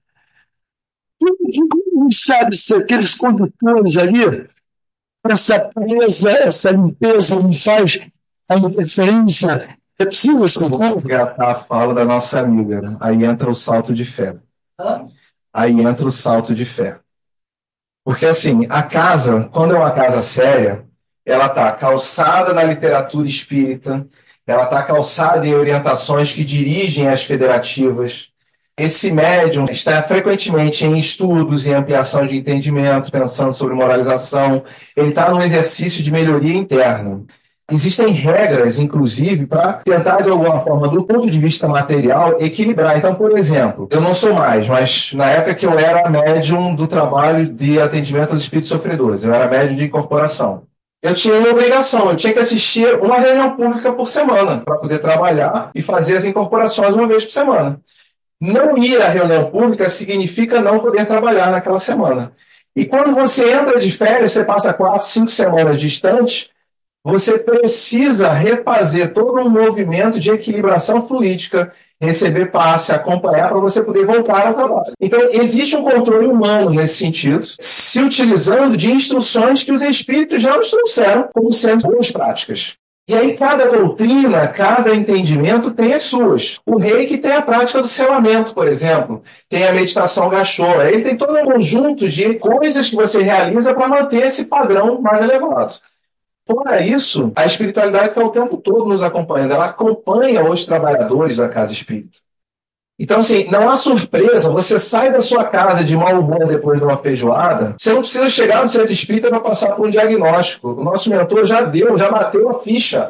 não sabe se aqueles condutores ali, essa presa, essa limpeza não faz a interferência. É possível isso? Vou resgatar a fala da nossa amiga, né? Aí entra o salto de fé. Aí entra o salto de fé. Porque assim, a casa, quando é uma casa séria, ela está calçada na literatura espírita, ela está calçada em orientações que dirigem as federativas. Esse médium está frequentemente em estudos, em ampliação de entendimento, pensando sobre moralização. Ele está num exercício de melhoria interna. Existem regras, inclusive, para tentar, de alguma forma, do ponto de vista material, equilibrar. Então, por exemplo, eu não sou mais, mas na época que eu era médium do trabalho de atendimento aos espíritos sofredores, eu era médium de incorporação. Eu tinha uma obrigação, eu tinha que assistir uma reunião pública por semana para poder trabalhar e fazer as incorporações uma vez por semana. Não ir à reunião pública significa não poder trabalhar naquela semana. E quando você entra de férias, você passa 4, 5 semanas distante, você precisa refazer todo um movimento de equilibração fluídica, receber passe, acompanhar para você poder voltar ao trabalho. Então, existe um controle humano nesse sentido, se utilizando de instruções que os espíritos já nos trouxeram como sendo boas práticas. E aí cada doutrina, cada entendimento tem as suas. O reiki tem a prática do selamento, por exemplo. Tem a meditação gachô. Ele tem todo um conjunto de coisas que você realiza para manter esse padrão mais elevado. Fora isso, a espiritualidade está o tempo todo nos acompanhando. Ela acompanha os trabalhadores da casa espírita. Então, assim, não há surpresa. Você sai da sua casa de mau humor depois de uma feijoada, você não precisa chegar no centro espírita para passar por um diagnóstico. O nosso mentor já bateu a ficha.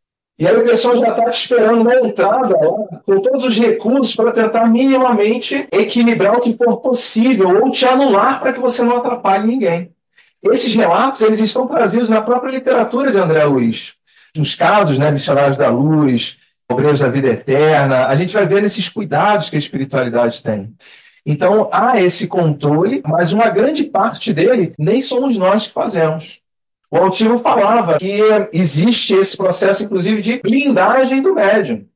E aí o pessoal já está te esperando na entrada, lá, com todos os recursos para tentar minimamente equilibrar o que for possível ou te anular para que você não atrapalhe ninguém. Esses relatos eles estão trazidos na própria literatura de André Luiz. Os casos, né, Missionários da Luz, Obreiros da Vida Eterna, a gente vai ver esses cuidados que a espiritualidade tem. Então, há esse controle, mas uma grande parte dele nem somos nós que fazemos. O Altivo falava que existe esse processo, inclusive, de blindagem do médium.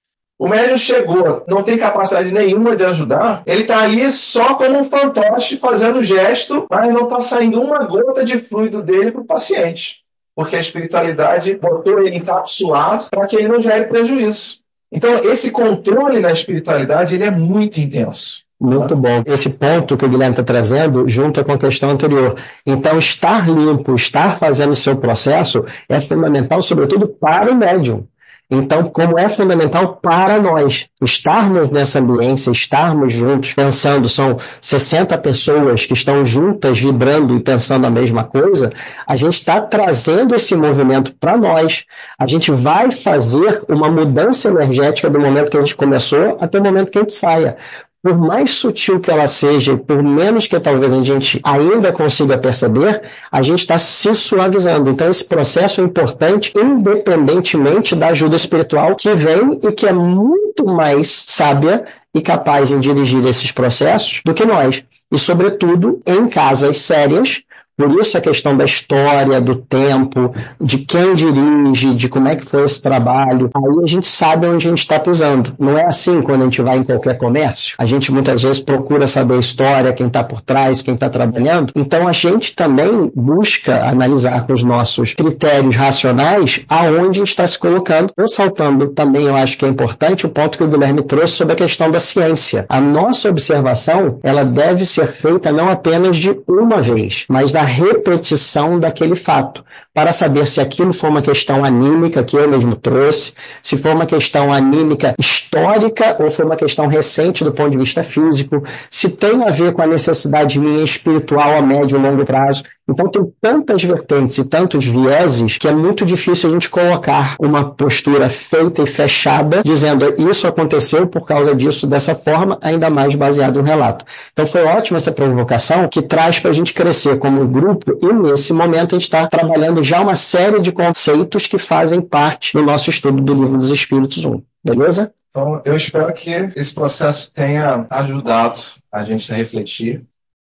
O médium chegou, não tem capacidade nenhuma de ajudar, ele está ali só como um fantoche fazendo gesto, mas não está saindo uma gota de fluido dele para o paciente. Porque a espiritualidade botou ele encapsulado para que ele não gere prejuízo. Então, esse controle na espiritualidade ele é muito intenso. Muito bom. Esse ponto que o Guilherme está trazendo junta com a questão anterior. Então, estar limpo, estar fazendo o seu processo é fundamental, sobretudo para o médium. Então, como é fundamental para nós estarmos nessa ambiência, estarmos juntos, pensando, são 60 pessoas que estão juntas, vibrando e pensando a mesma coisa, a gente está trazendo esse movimento para nós. A gente vai fazer uma mudança energética do momento que a gente começou até o momento que a gente saia. Por mais sutil que ela seja, por menos que talvez a gente ainda consiga perceber, a gente está se suavizando. Então esse processo é importante, independentemente da ajuda espiritual que vem e que é muito mais sábia e capaz em dirigir esses processos do que nós. E, sobretudo, em casas sérias. Por isso a questão da história, do tempo, de quem dirige, de como é que foi esse trabalho. Aí a gente sabe onde a gente está pisando. Não é assim quando a gente vai em qualquer comércio. A gente muitas vezes procura saber a história, quem está por trás, quem está trabalhando. Então a gente também busca analisar com os nossos critérios racionais aonde a gente está se colocando. Ressaltando também, eu acho que é importante o ponto que o Guilherme trouxe sobre a questão da ciência. A nossa observação, ela deve ser feita não apenas de uma vez, mas da repetição daquele fato, para saber se aquilo foi uma questão anímica que eu mesmo trouxe, se foi uma questão anímica histórica ou foi uma questão recente do ponto de vista físico, se tem a ver com a necessidade minha espiritual a médio e longo prazo. Então tem tantas vertentes e tantos vieses que é muito difícil a gente colocar uma postura feita e fechada, dizendo isso aconteceu por causa disso, dessa forma, ainda mais baseado em relato. Então foi ótima essa provocação que traz para a gente crescer como grupo e nesse momento a gente está trabalhando já uma série de conceitos que fazem parte do nosso estudo do Livro dos Espíritos 1. Beleza? Então eu espero que esse processo tenha ajudado a gente a refletir.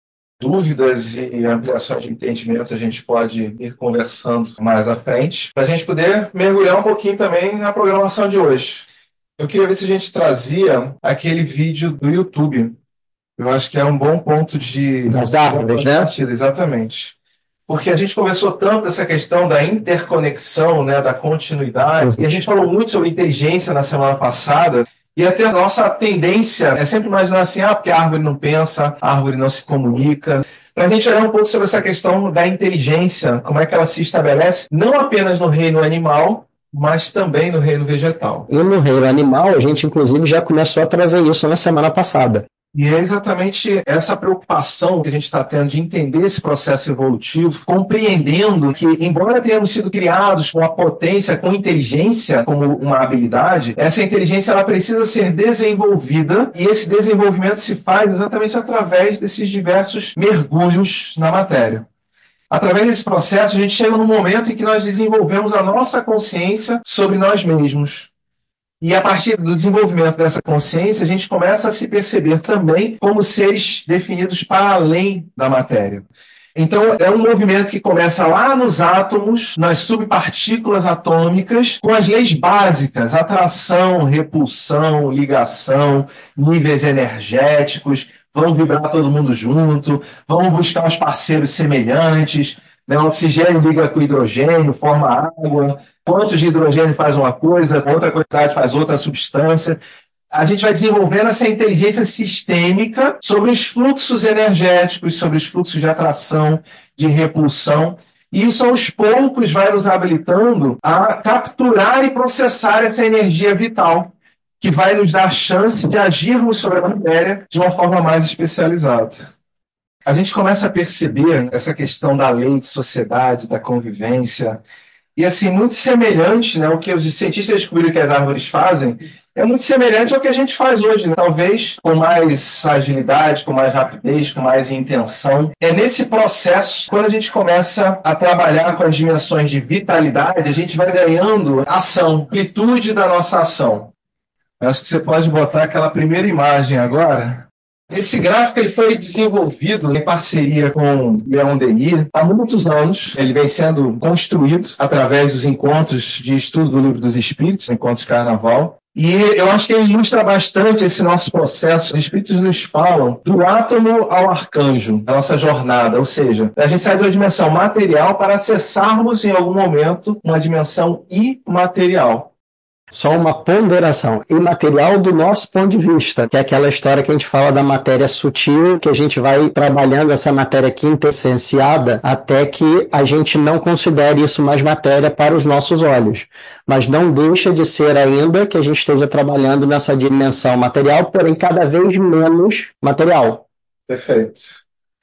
Dúvidas e ampliações de entendimentos a gente pode ir conversando mais à frente, para a gente poder mergulhar um pouquinho também na programação de hoje. Eu queria ver se a gente trazia aquele vídeo do YouTube. Eu acho que é um bom ponto de... Das árvores, né? Exatamente. Porque a gente conversou tanto dessa questão da interconexão, né, da continuidade, e a gente falou muito sobre inteligência na semana passada. E até a nossa tendência é sempre imaginar assim, porque a árvore não pensa, a árvore não se comunica. Para a gente olhar um pouco sobre essa questão da inteligência, como é que ela se estabelece, não apenas no reino animal, mas também no reino vegetal. E no reino animal, a gente inclusive já começou a trazer isso na semana passada. E é exatamente essa preocupação que a gente está tendo de entender esse processo evolutivo, compreendendo que, embora tenhamos sido criados com a potência, com inteligência como uma habilidade, essa inteligência ela precisa ser desenvolvida e esse desenvolvimento se faz exatamente através desses diversos mergulhos na matéria. Através desse processo, a gente chega num momento em que nós desenvolvemos a nossa consciência sobre nós mesmos. E a partir do desenvolvimento dessa consciência, a gente começa a se perceber também como seres definidos para além da matéria. Então, é um movimento que começa lá nos átomos, nas subpartículas atômicas, com as leis básicas, atração, repulsão, ligação, níveis energéticos, vamos vibrar todo mundo junto, vamos buscar os parceiros semelhantes, né? O oxigênio liga com o hidrogênio, forma água, quantos de hidrogênio faz uma coisa, outra quantidade faz outra substância. A gente vai desenvolvendo essa inteligência sistêmica sobre os fluxos energéticos, sobre os fluxos de atração, de repulsão, E isso, aos poucos, vai nos habilitando a capturar e processar essa energia vital, que vai nos dar a chance de agirmos sobre a matéria de uma forma mais especializada. A gente começa a perceber essa questão da lei de sociedade, da convivência, e assim, muito semelhante, né, o que os cientistas descobriram que as árvores fazem, é muito semelhante ao que a gente faz hoje, né? Talvez com mais agilidade, com mais rapidez, com mais intenção. É nesse processo, quando a gente começa a trabalhar com as dimensões de vitalidade, a gente vai ganhando ação, amplitude da nossa ação. Eu acho que você pode botar aquela primeira imagem agora. Esse gráfico ele foi desenvolvido em parceria com Leon Denis há muitos anos. Ele vem sendo construído através dos encontros de estudo do Livro dos Espíritos, encontros de Carnaval. E eu acho que ele ilustra bastante esse nosso processo. Os Espíritos nos falam do átomo ao arcanjo, a nossa jornada. Ou seja, a gente sai de uma dimensão material para acessarmos em algum momento uma dimensão imaterial. Só uma ponderação, imaterial do nosso ponto de vista, que é aquela história que a gente fala da matéria sutil, que a gente vai trabalhando essa matéria quintessenciada até que a gente não considere isso mais matéria para os nossos olhos. Mas não deixa de ser ainda que a gente esteja trabalhando nessa dimensão material, porém cada vez menos material. Perfeito.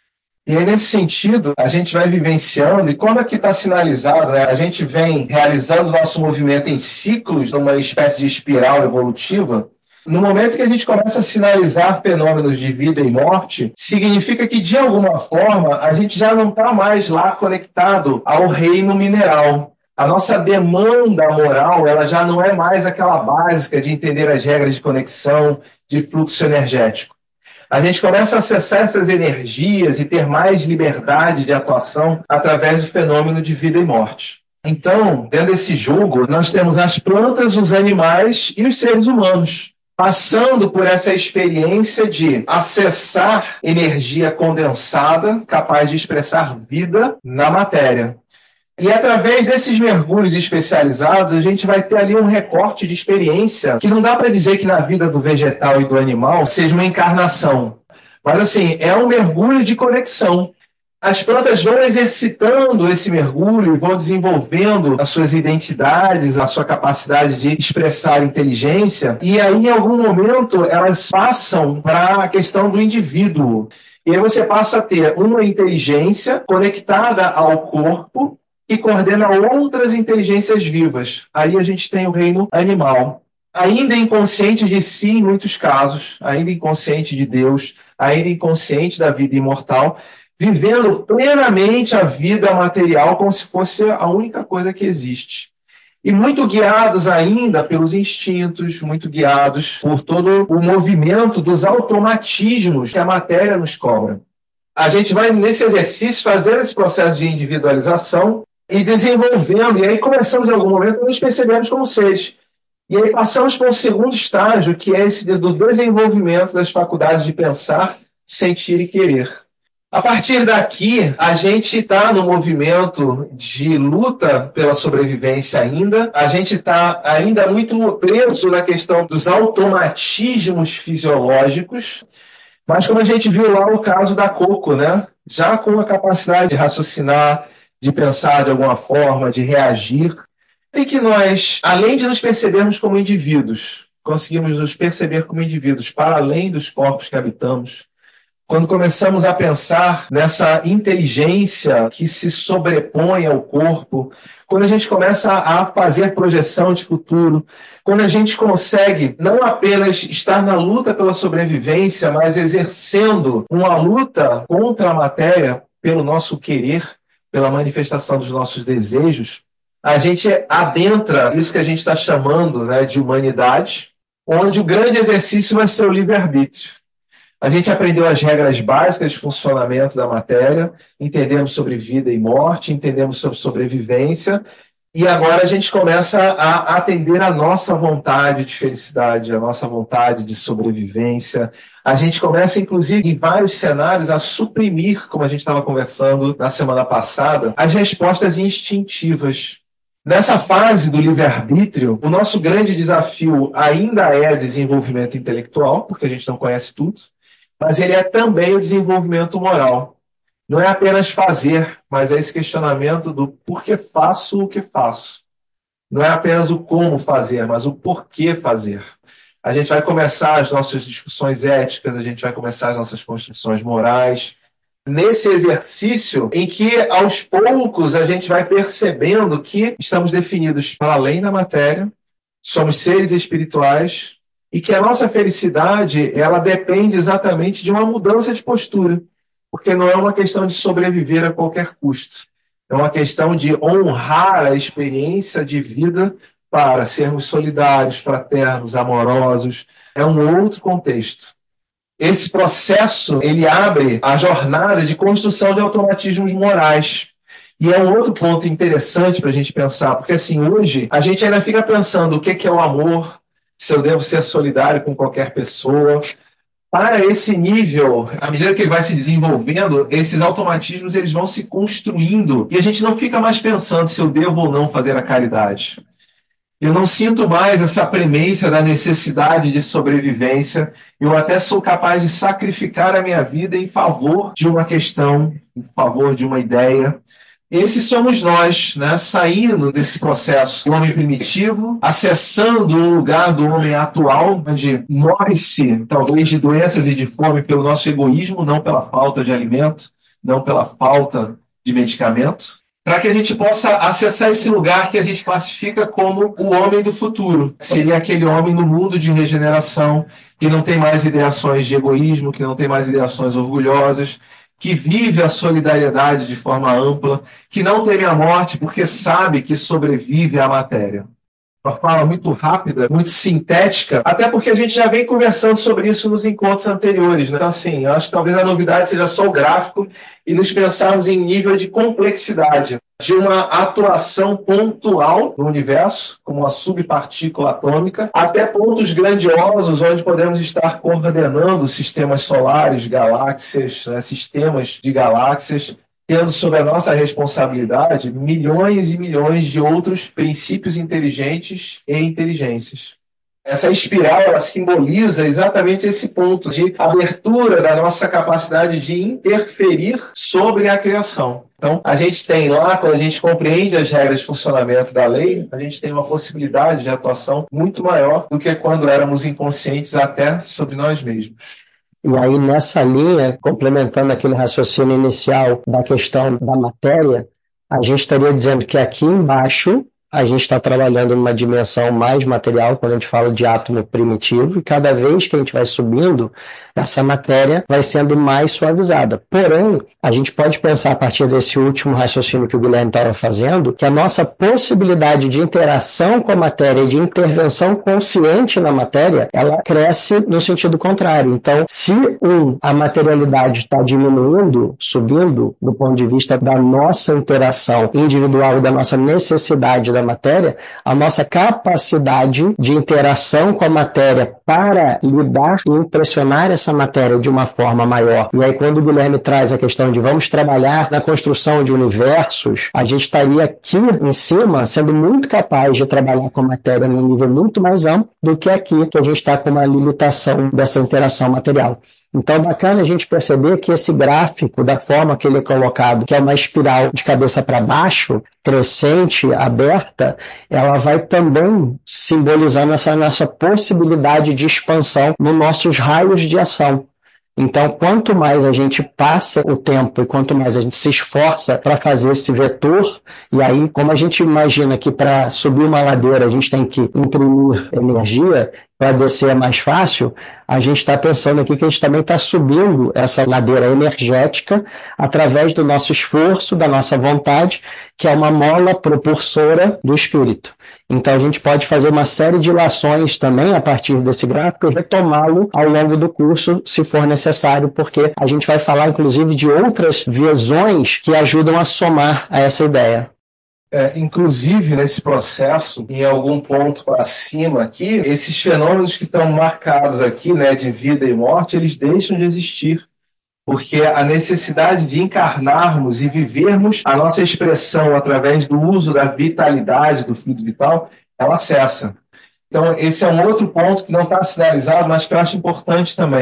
E aí, nesse sentido, a gente vai vivenciando, e quando aqui está sinalizado, né, a gente vem realizando nosso movimento em ciclos, numa espécie de espiral evolutiva, no momento que a gente começa a sinalizar fenômenos de vida e morte, significa que, de alguma forma, a gente já não está mais lá conectado ao reino mineral. A nossa demanda moral ela já não é mais aquela básica de entender as regras de conexão, de fluxo energético. A gente começa a acessar essas energias e ter mais liberdade de atuação através do fenômeno de vida e morte. Então, dentro desse jogo, nós temos as plantas, os animais e os seres humanos, passando por essa experiência de acessar energia condensada capaz de expressar vida na matéria. E através desses mergulhos especializados, a gente vai ter ali um recorte de experiência que não dá para dizer que na vida do vegetal e do animal seja uma encarnação. Mas assim, é um mergulho de conexão. As plantas vão exercitando esse mergulho e vão desenvolvendo as suas identidades, a sua capacidade de expressar inteligência. E aí, em algum momento, elas passam para a questão do indivíduo. E aí você passa a ter uma inteligência conectada ao corpo, e coordena outras inteligências vivas. Aí a gente tem o reino animal. Ainda inconsciente de si, em muitos casos, ainda inconsciente de Deus, ainda inconsciente da vida imortal, vivendo plenamente a vida material como se fosse a única coisa que existe. E muito guiados ainda pelos instintos, muito guiados por todo o movimento dos automatismos que a matéria nos cobra. A gente vai, nesse exercício, fazer esse processo de individualização e desenvolvendo, e aí começamos em algum momento, nos percebemos como seres. E aí passamos para um segundo estágio, que é esse do desenvolvimento das faculdades de pensar, sentir e querer. A partir daqui, a gente está no movimento de luta pela sobrevivência ainda, a gente está ainda muito preso na questão dos automatismos fisiológicos, mas como a gente viu lá o caso da Coco, né? Já com a capacidade de raciocinar, de pensar de alguma forma, de reagir, e que nós, além de nos percebermos como indivíduos, conseguimos nos perceber como indivíduos para além dos corpos que habitamos, quando começamos a pensar nessa inteligência que se sobrepõe ao corpo, quando a gente começa a fazer projeção de futuro, quando a gente consegue não apenas estar na luta pela sobrevivência, mas exercendo uma luta contra a matéria pelo nosso querer, pela manifestação dos nossos desejos, a gente adentra isso que a gente está chamando, né, de humanidade, onde o grande exercício vai ser o livre-arbítrio. A gente aprendeu as regras básicas de funcionamento da matéria, entendemos sobre vida e morte, entendemos sobre sobrevivência, e agora a gente começa a atender a nossa vontade de felicidade, a nossa vontade de sobrevivência. A gente começa, inclusive, em vários cenários, a suprimir, como a gente estava conversando na semana passada, as respostas instintivas. Nessa fase do livre-arbítrio, o nosso grande desafio ainda é o desenvolvimento intelectual, porque a gente não conhece tudo, mas ele é também o desenvolvimento moral. não é apenas fazer, mas é esse questionamento do por que faço o que faço. Não é apenas o como fazer, mas o porquê fazer. A gente vai começar as nossas discussões éticas, a gente vai começar as nossas construções morais, nesse exercício em que, aos poucos, a gente vai percebendo que estamos definidos para além da matéria, somos seres espirituais e que a nossa felicidade ela depende exatamente de uma mudança de postura, porque não é uma questão de sobreviver a qualquer custo, é uma questão de honrar a experiência de vida para sermos solidários, fraternos, amorosos. É um outro contexto. Esse processo, ele abre a jornada de construção de automatismos morais. E é um outro ponto interessante para a gente pensar, porque assim, hoje a gente ainda fica pensando o que é o amor, se eu devo ser solidário com qualquer pessoa. Para esse nível, à medida que ele vai se desenvolvendo, esses automatismos eles vão se construindo e a gente não fica mais pensando se eu devo ou não fazer a caridade. Eu não sinto mais essa premência da necessidade de sobrevivência. Eu até sou capaz de sacrificar a minha vida em favor de uma questão, em favor de uma ideia. Esses somos nós, né? Saindo desse processo do homem primitivo, acessando um lugar do homem atual, onde morre-se, talvez, de doenças e de fome pelo nosso egoísmo, não pela falta de alimento, não pela falta de medicamento, para que a gente possa acessar esse lugar que a gente classifica como o homem do futuro. Seria aquele homem no mundo de regeneração, que não tem mais ideações de egoísmo, que não tem mais ideações orgulhosas, que vive a solidariedade de forma ampla, que não teme a morte porque sabe que sobrevive à matéria. Uma fala muito rápida, muito sintética, até porque a gente já vem conversando sobre isso nos encontros anteriores, né? Então, assim, eu acho que talvez a novidade seja só o gráfico e nos pensarmos em nível de complexidade, de uma atuação pontual no universo, como uma subpartícula atômica, até pontos grandiosos onde podemos estar coordenando sistemas solares, galáxias, né, sistemas de galáxias, tendo sob a nossa responsabilidade milhões e milhões de outros princípios inteligentes e inteligências. Essa espiral ela simboliza exatamente esse ponto de abertura da nossa capacidade de interferir sobre a criação. Então, a gente tem lá, quando a gente compreende as regras de funcionamento da lei, a gente tem uma possibilidade de atuação muito maior do que quando éramos inconscientes até sobre nós mesmos. E aí, nessa linha, complementando aquele raciocínio inicial da questão da matéria, a gente estaria dizendo que aqui embaixo a gente está trabalhando numa dimensão mais material, quando a gente fala de átomo primitivo, e cada vez que a gente vai subindo, essa matéria vai sendo mais suavizada. Porém, a gente pode pensar a partir desse último raciocínio que o Guilherme estava fazendo, que a nossa possibilidade de interação com a matéria e de intervenção consciente na matéria, ela cresce no sentido contrário. Então, se a materialidade está diminuindo, subindo, do ponto de vista da nossa interação individual e da nossa necessidade da matéria, a nossa capacidade de interação com a matéria para lidar e impressionar essa matéria de uma forma maior. E aí, quando o Guilherme traz a questão de vamos trabalhar na construção de universos, a gente estaria aqui em cima sendo muito capaz de trabalhar com a matéria num nível muito mais amplo do que aqui, que a gente está com uma limitação dessa interação material. Então é bacana a gente perceber que esse gráfico, da forma que ele é colocado, que é uma espiral de cabeça para baixo, crescente, aberta, ela vai também simbolizando essa nossa possibilidade de expansão nos nossos raios de ação. Então, quanto mais a gente passa o tempo e quanto mais a gente se esforça para fazer esse vetor, e aí, como a gente imagina que para subir uma ladeira a gente tem que imprimir energia, para descer é mais fácil, a gente está pensando aqui que a gente também está subindo essa ladeira energética através do nosso esforço, da nossa vontade, que é uma mola propulsora do espírito. Então a gente pode fazer uma série de ilações também a partir desse gráfico e retomá-lo ao longo do curso, se for necessário, porque a gente vai falar inclusive de outras visões que ajudam a somar a essa ideia. Inclusive, nesse processo, em algum ponto para cima aqui, esses fenômenos que estão marcados aqui, né, de vida e morte, eles deixam de existir. Porque a necessidade de encarnarmos e vivermos a nossa expressão através do uso da vitalidade, do fluido vital, ela cessa. Então, esse é um outro ponto que não está sinalizado, mas que eu acho importante também.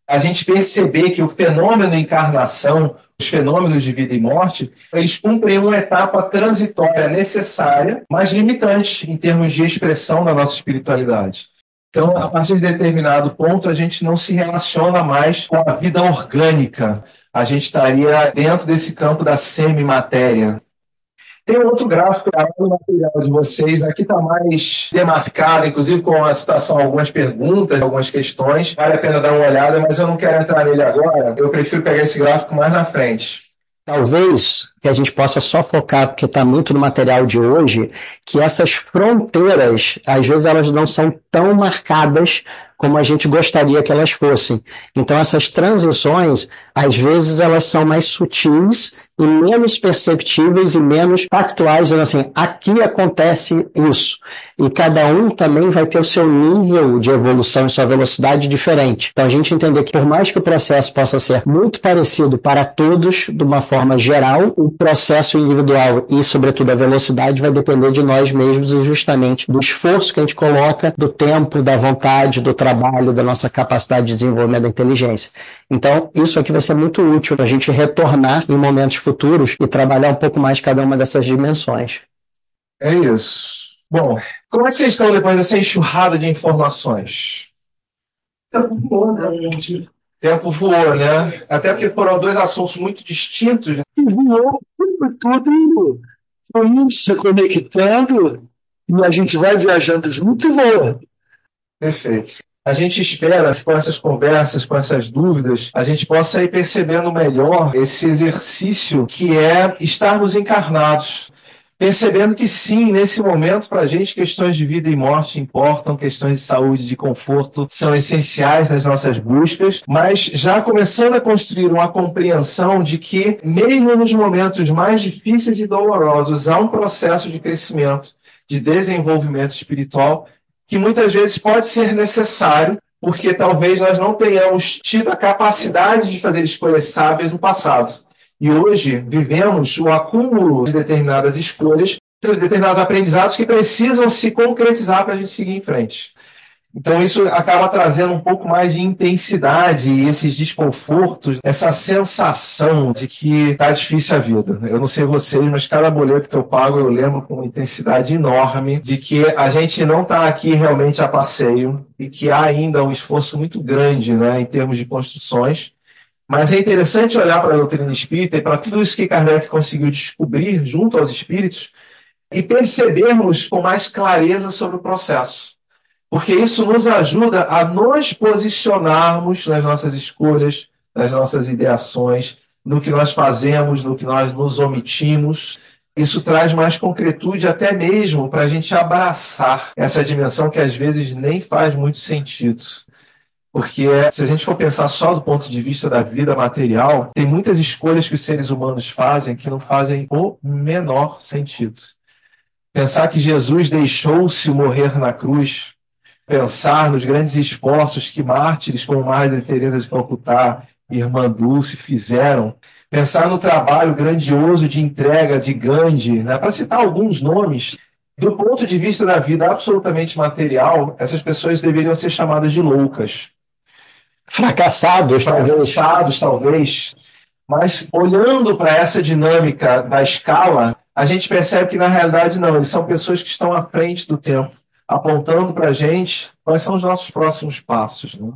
a gente perceber que o fenômeno encarnação, os fenômenos de vida e morte, eles cumprem uma etapa transitória necessária, mas limitante em termos de expressão da nossa espiritualidade. Então, a partir de determinado ponto, a gente não se relaciona mais com a vida orgânica. A gente estaria dentro desse campo da semimatéria. Tem um outro gráfico no material de vocês, aqui está mais demarcado, inclusive com a citação, algumas perguntas, algumas questões. Vale a pena dar uma olhada, mas eu não quero entrar nele agora. Eu prefiro pegar esse gráfico mais na frente. Talvez que a gente possa só focar, porque está muito no material de hoje, que essas fronteiras, às vezes elas não são tão marcadas como a gente gostaria que elas fossem. Então essas transições, às vezes elas são mais sutis e menos perceptíveis e menos factuais, dizendo assim, aqui acontece isso. E cada um também vai ter o seu nível de evolução e sua velocidade diferente. Então a gente entender que por mais que o processo possa ser muito parecido para todos, de uma forma geral, o processo individual e, sobretudo, a velocidade vai depender de nós mesmos e justamente do esforço que a gente coloca, do tempo, da vontade, do trabalho, da nossa capacidade de desenvolvimento da inteligência. Então, isso aqui vai ser muito útil para a gente retornar em momentos futuros e trabalhar um pouco mais cada uma dessas dimensões. É isso. Bom, como é que vocês estão depois dessa enxurrada de informações? Tempo voou, né? Até porque foram dois assuntos muito distintos. Voou, tudo indo se conectando e a gente vai viajando junto e voa. Perfeito. A gente espera que com essas conversas, com essas dúvidas, a gente possa ir percebendo melhor esse exercício que é estarmos encarnados. Percebendo que sim, nesse momento, para a gente, questões de vida e morte importam, questões de saúde e de conforto são essenciais nas nossas buscas, mas já começando a construir uma compreensão de que, mesmo nos momentos mais difíceis e dolorosos, há um processo de crescimento, de desenvolvimento espiritual, que muitas vezes pode ser necessário, porque talvez nós não tenhamos tido a capacidade de fazer escolhas sábias no passado. E hoje vivemos o acúmulo de determinadas escolhas, de determinados aprendizados que precisam se concretizar para a gente seguir em frente. Então isso acaba trazendo um pouco mais de intensidade e esses desconfortos, essa sensação de que está difícil a vida. Eu não sei vocês, mas cada boleto que eu pago eu lembro com uma intensidade enorme de que a gente não está aqui realmente a passeio e que há ainda um esforço muito grande, né, em termos de construções. Mas é interessante olhar para a doutrina espírita e para tudo isso que Kardec conseguiu descobrir junto aos espíritos e percebermos com mais clareza sobre o processo. Porque isso nos ajuda a nos posicionarmos nas nossas escolhas, nas nossas ideações, no que nós fazemos, no que nós nos omitimos. Isso traz mais concretude até mesmo para a gente abraçar essa dimensão que às vezes nem faz muito sentido. Porque se a gente for pensar só do ponto de vista da vida material, tem muitas escolhas que os seres humanos fazem que não fazem o menor sentido. Pensar que Jesus deixou-se morrer na cruz, pensar nos grandes esforços que mártires como Madre Teresa de Calcutá e Irmã Dulce fizeram, pensar no trabalho grandioso de entrega de Gandhi, né? Para citar alguns nomes, do ponto de vista da vida absolutamente material, essas pessoas deveriam ser chamadas de loucas. Fracassados, talvez. Mas olhando para essa dinâmica da escala, a gente percebe que na realidade não, eles são pessoas que estão à frente do tempo, apontando para a gente quais são os nossos próximos passos, né?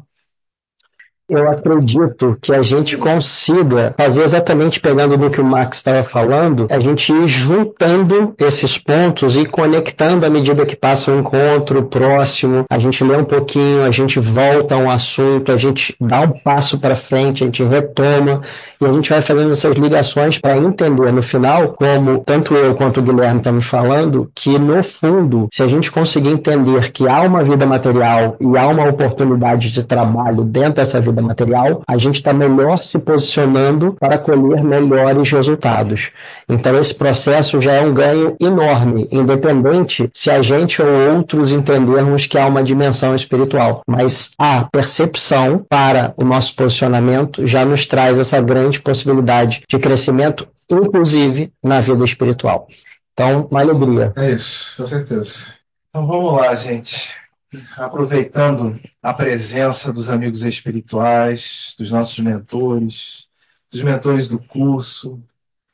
Eu acredito que a gente consiga fazer exatamente pegando no que o Max estava falando, a gente ir juntando esses pontos e conectando à medida que passa o encontro próximo, a gente lê um pouquinho, a gente volta a um assunto, a gente dá um passo para frente, a gente retoma e a gente vai fazendo essas ligações para entender no final, como tanto eu quanto o Guilherme estamos falando, que no fundo, se a gente conseguir entender que há uma vida material e há uma oportunidade de trabalho dentro dessa vida material, a gente está melhor se posicionando para colher melhores resultados. Então esse processo já é um ganho enorme, independente se a gente ou outros entendermos que há uma dimensão espiritual. Mas a percepção para o nosso posicionamento já nos traz essa grande possibilidade de crescimento, inclusive na vida espiritual. Então, uma alegria. É isso, com certeza. Então vamos lá, gente. aproveitando a presença dos amigos espirituais, dos nossos mentores, dos mentores do curso,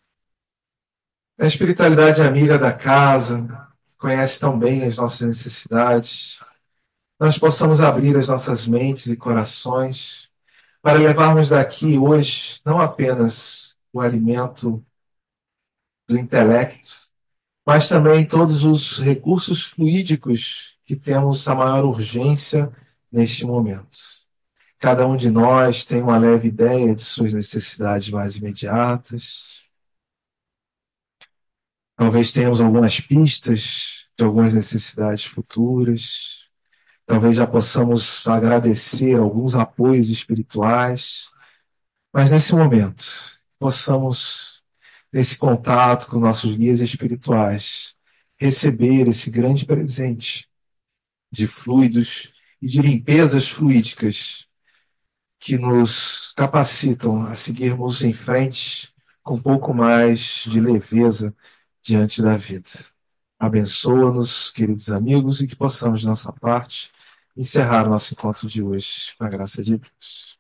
a espiritualidade amiga da casa, conhece tão bem as nossas necessidades, nós possamos abrir as nossas mentes e corações para levarmos daqui hoje não apenas o alimento do intelecto, mas também todos os recursos fluídicos que temos a maior urgência neste momento. Cada um de nós tem uma leve ideia de suas necessidades mais imediatas. Talvez tenhamos algumas pistas de algumas necessidades futuras. Talvez já possamos agradecer alguns apoios espirituais. Mas nesse momento, possamos, nesse contato com nossos guias espirituais, receber esse grande presente de fluidos e de limpezas fluídicas que nos capacitam a seguirmos em frente com um pouco mais de leveza diante da vida. Abençoa-nos, queridos amigos, e que possamos, de nossa parte, encerrar o nosso encontro de hoje com a graça de Deus.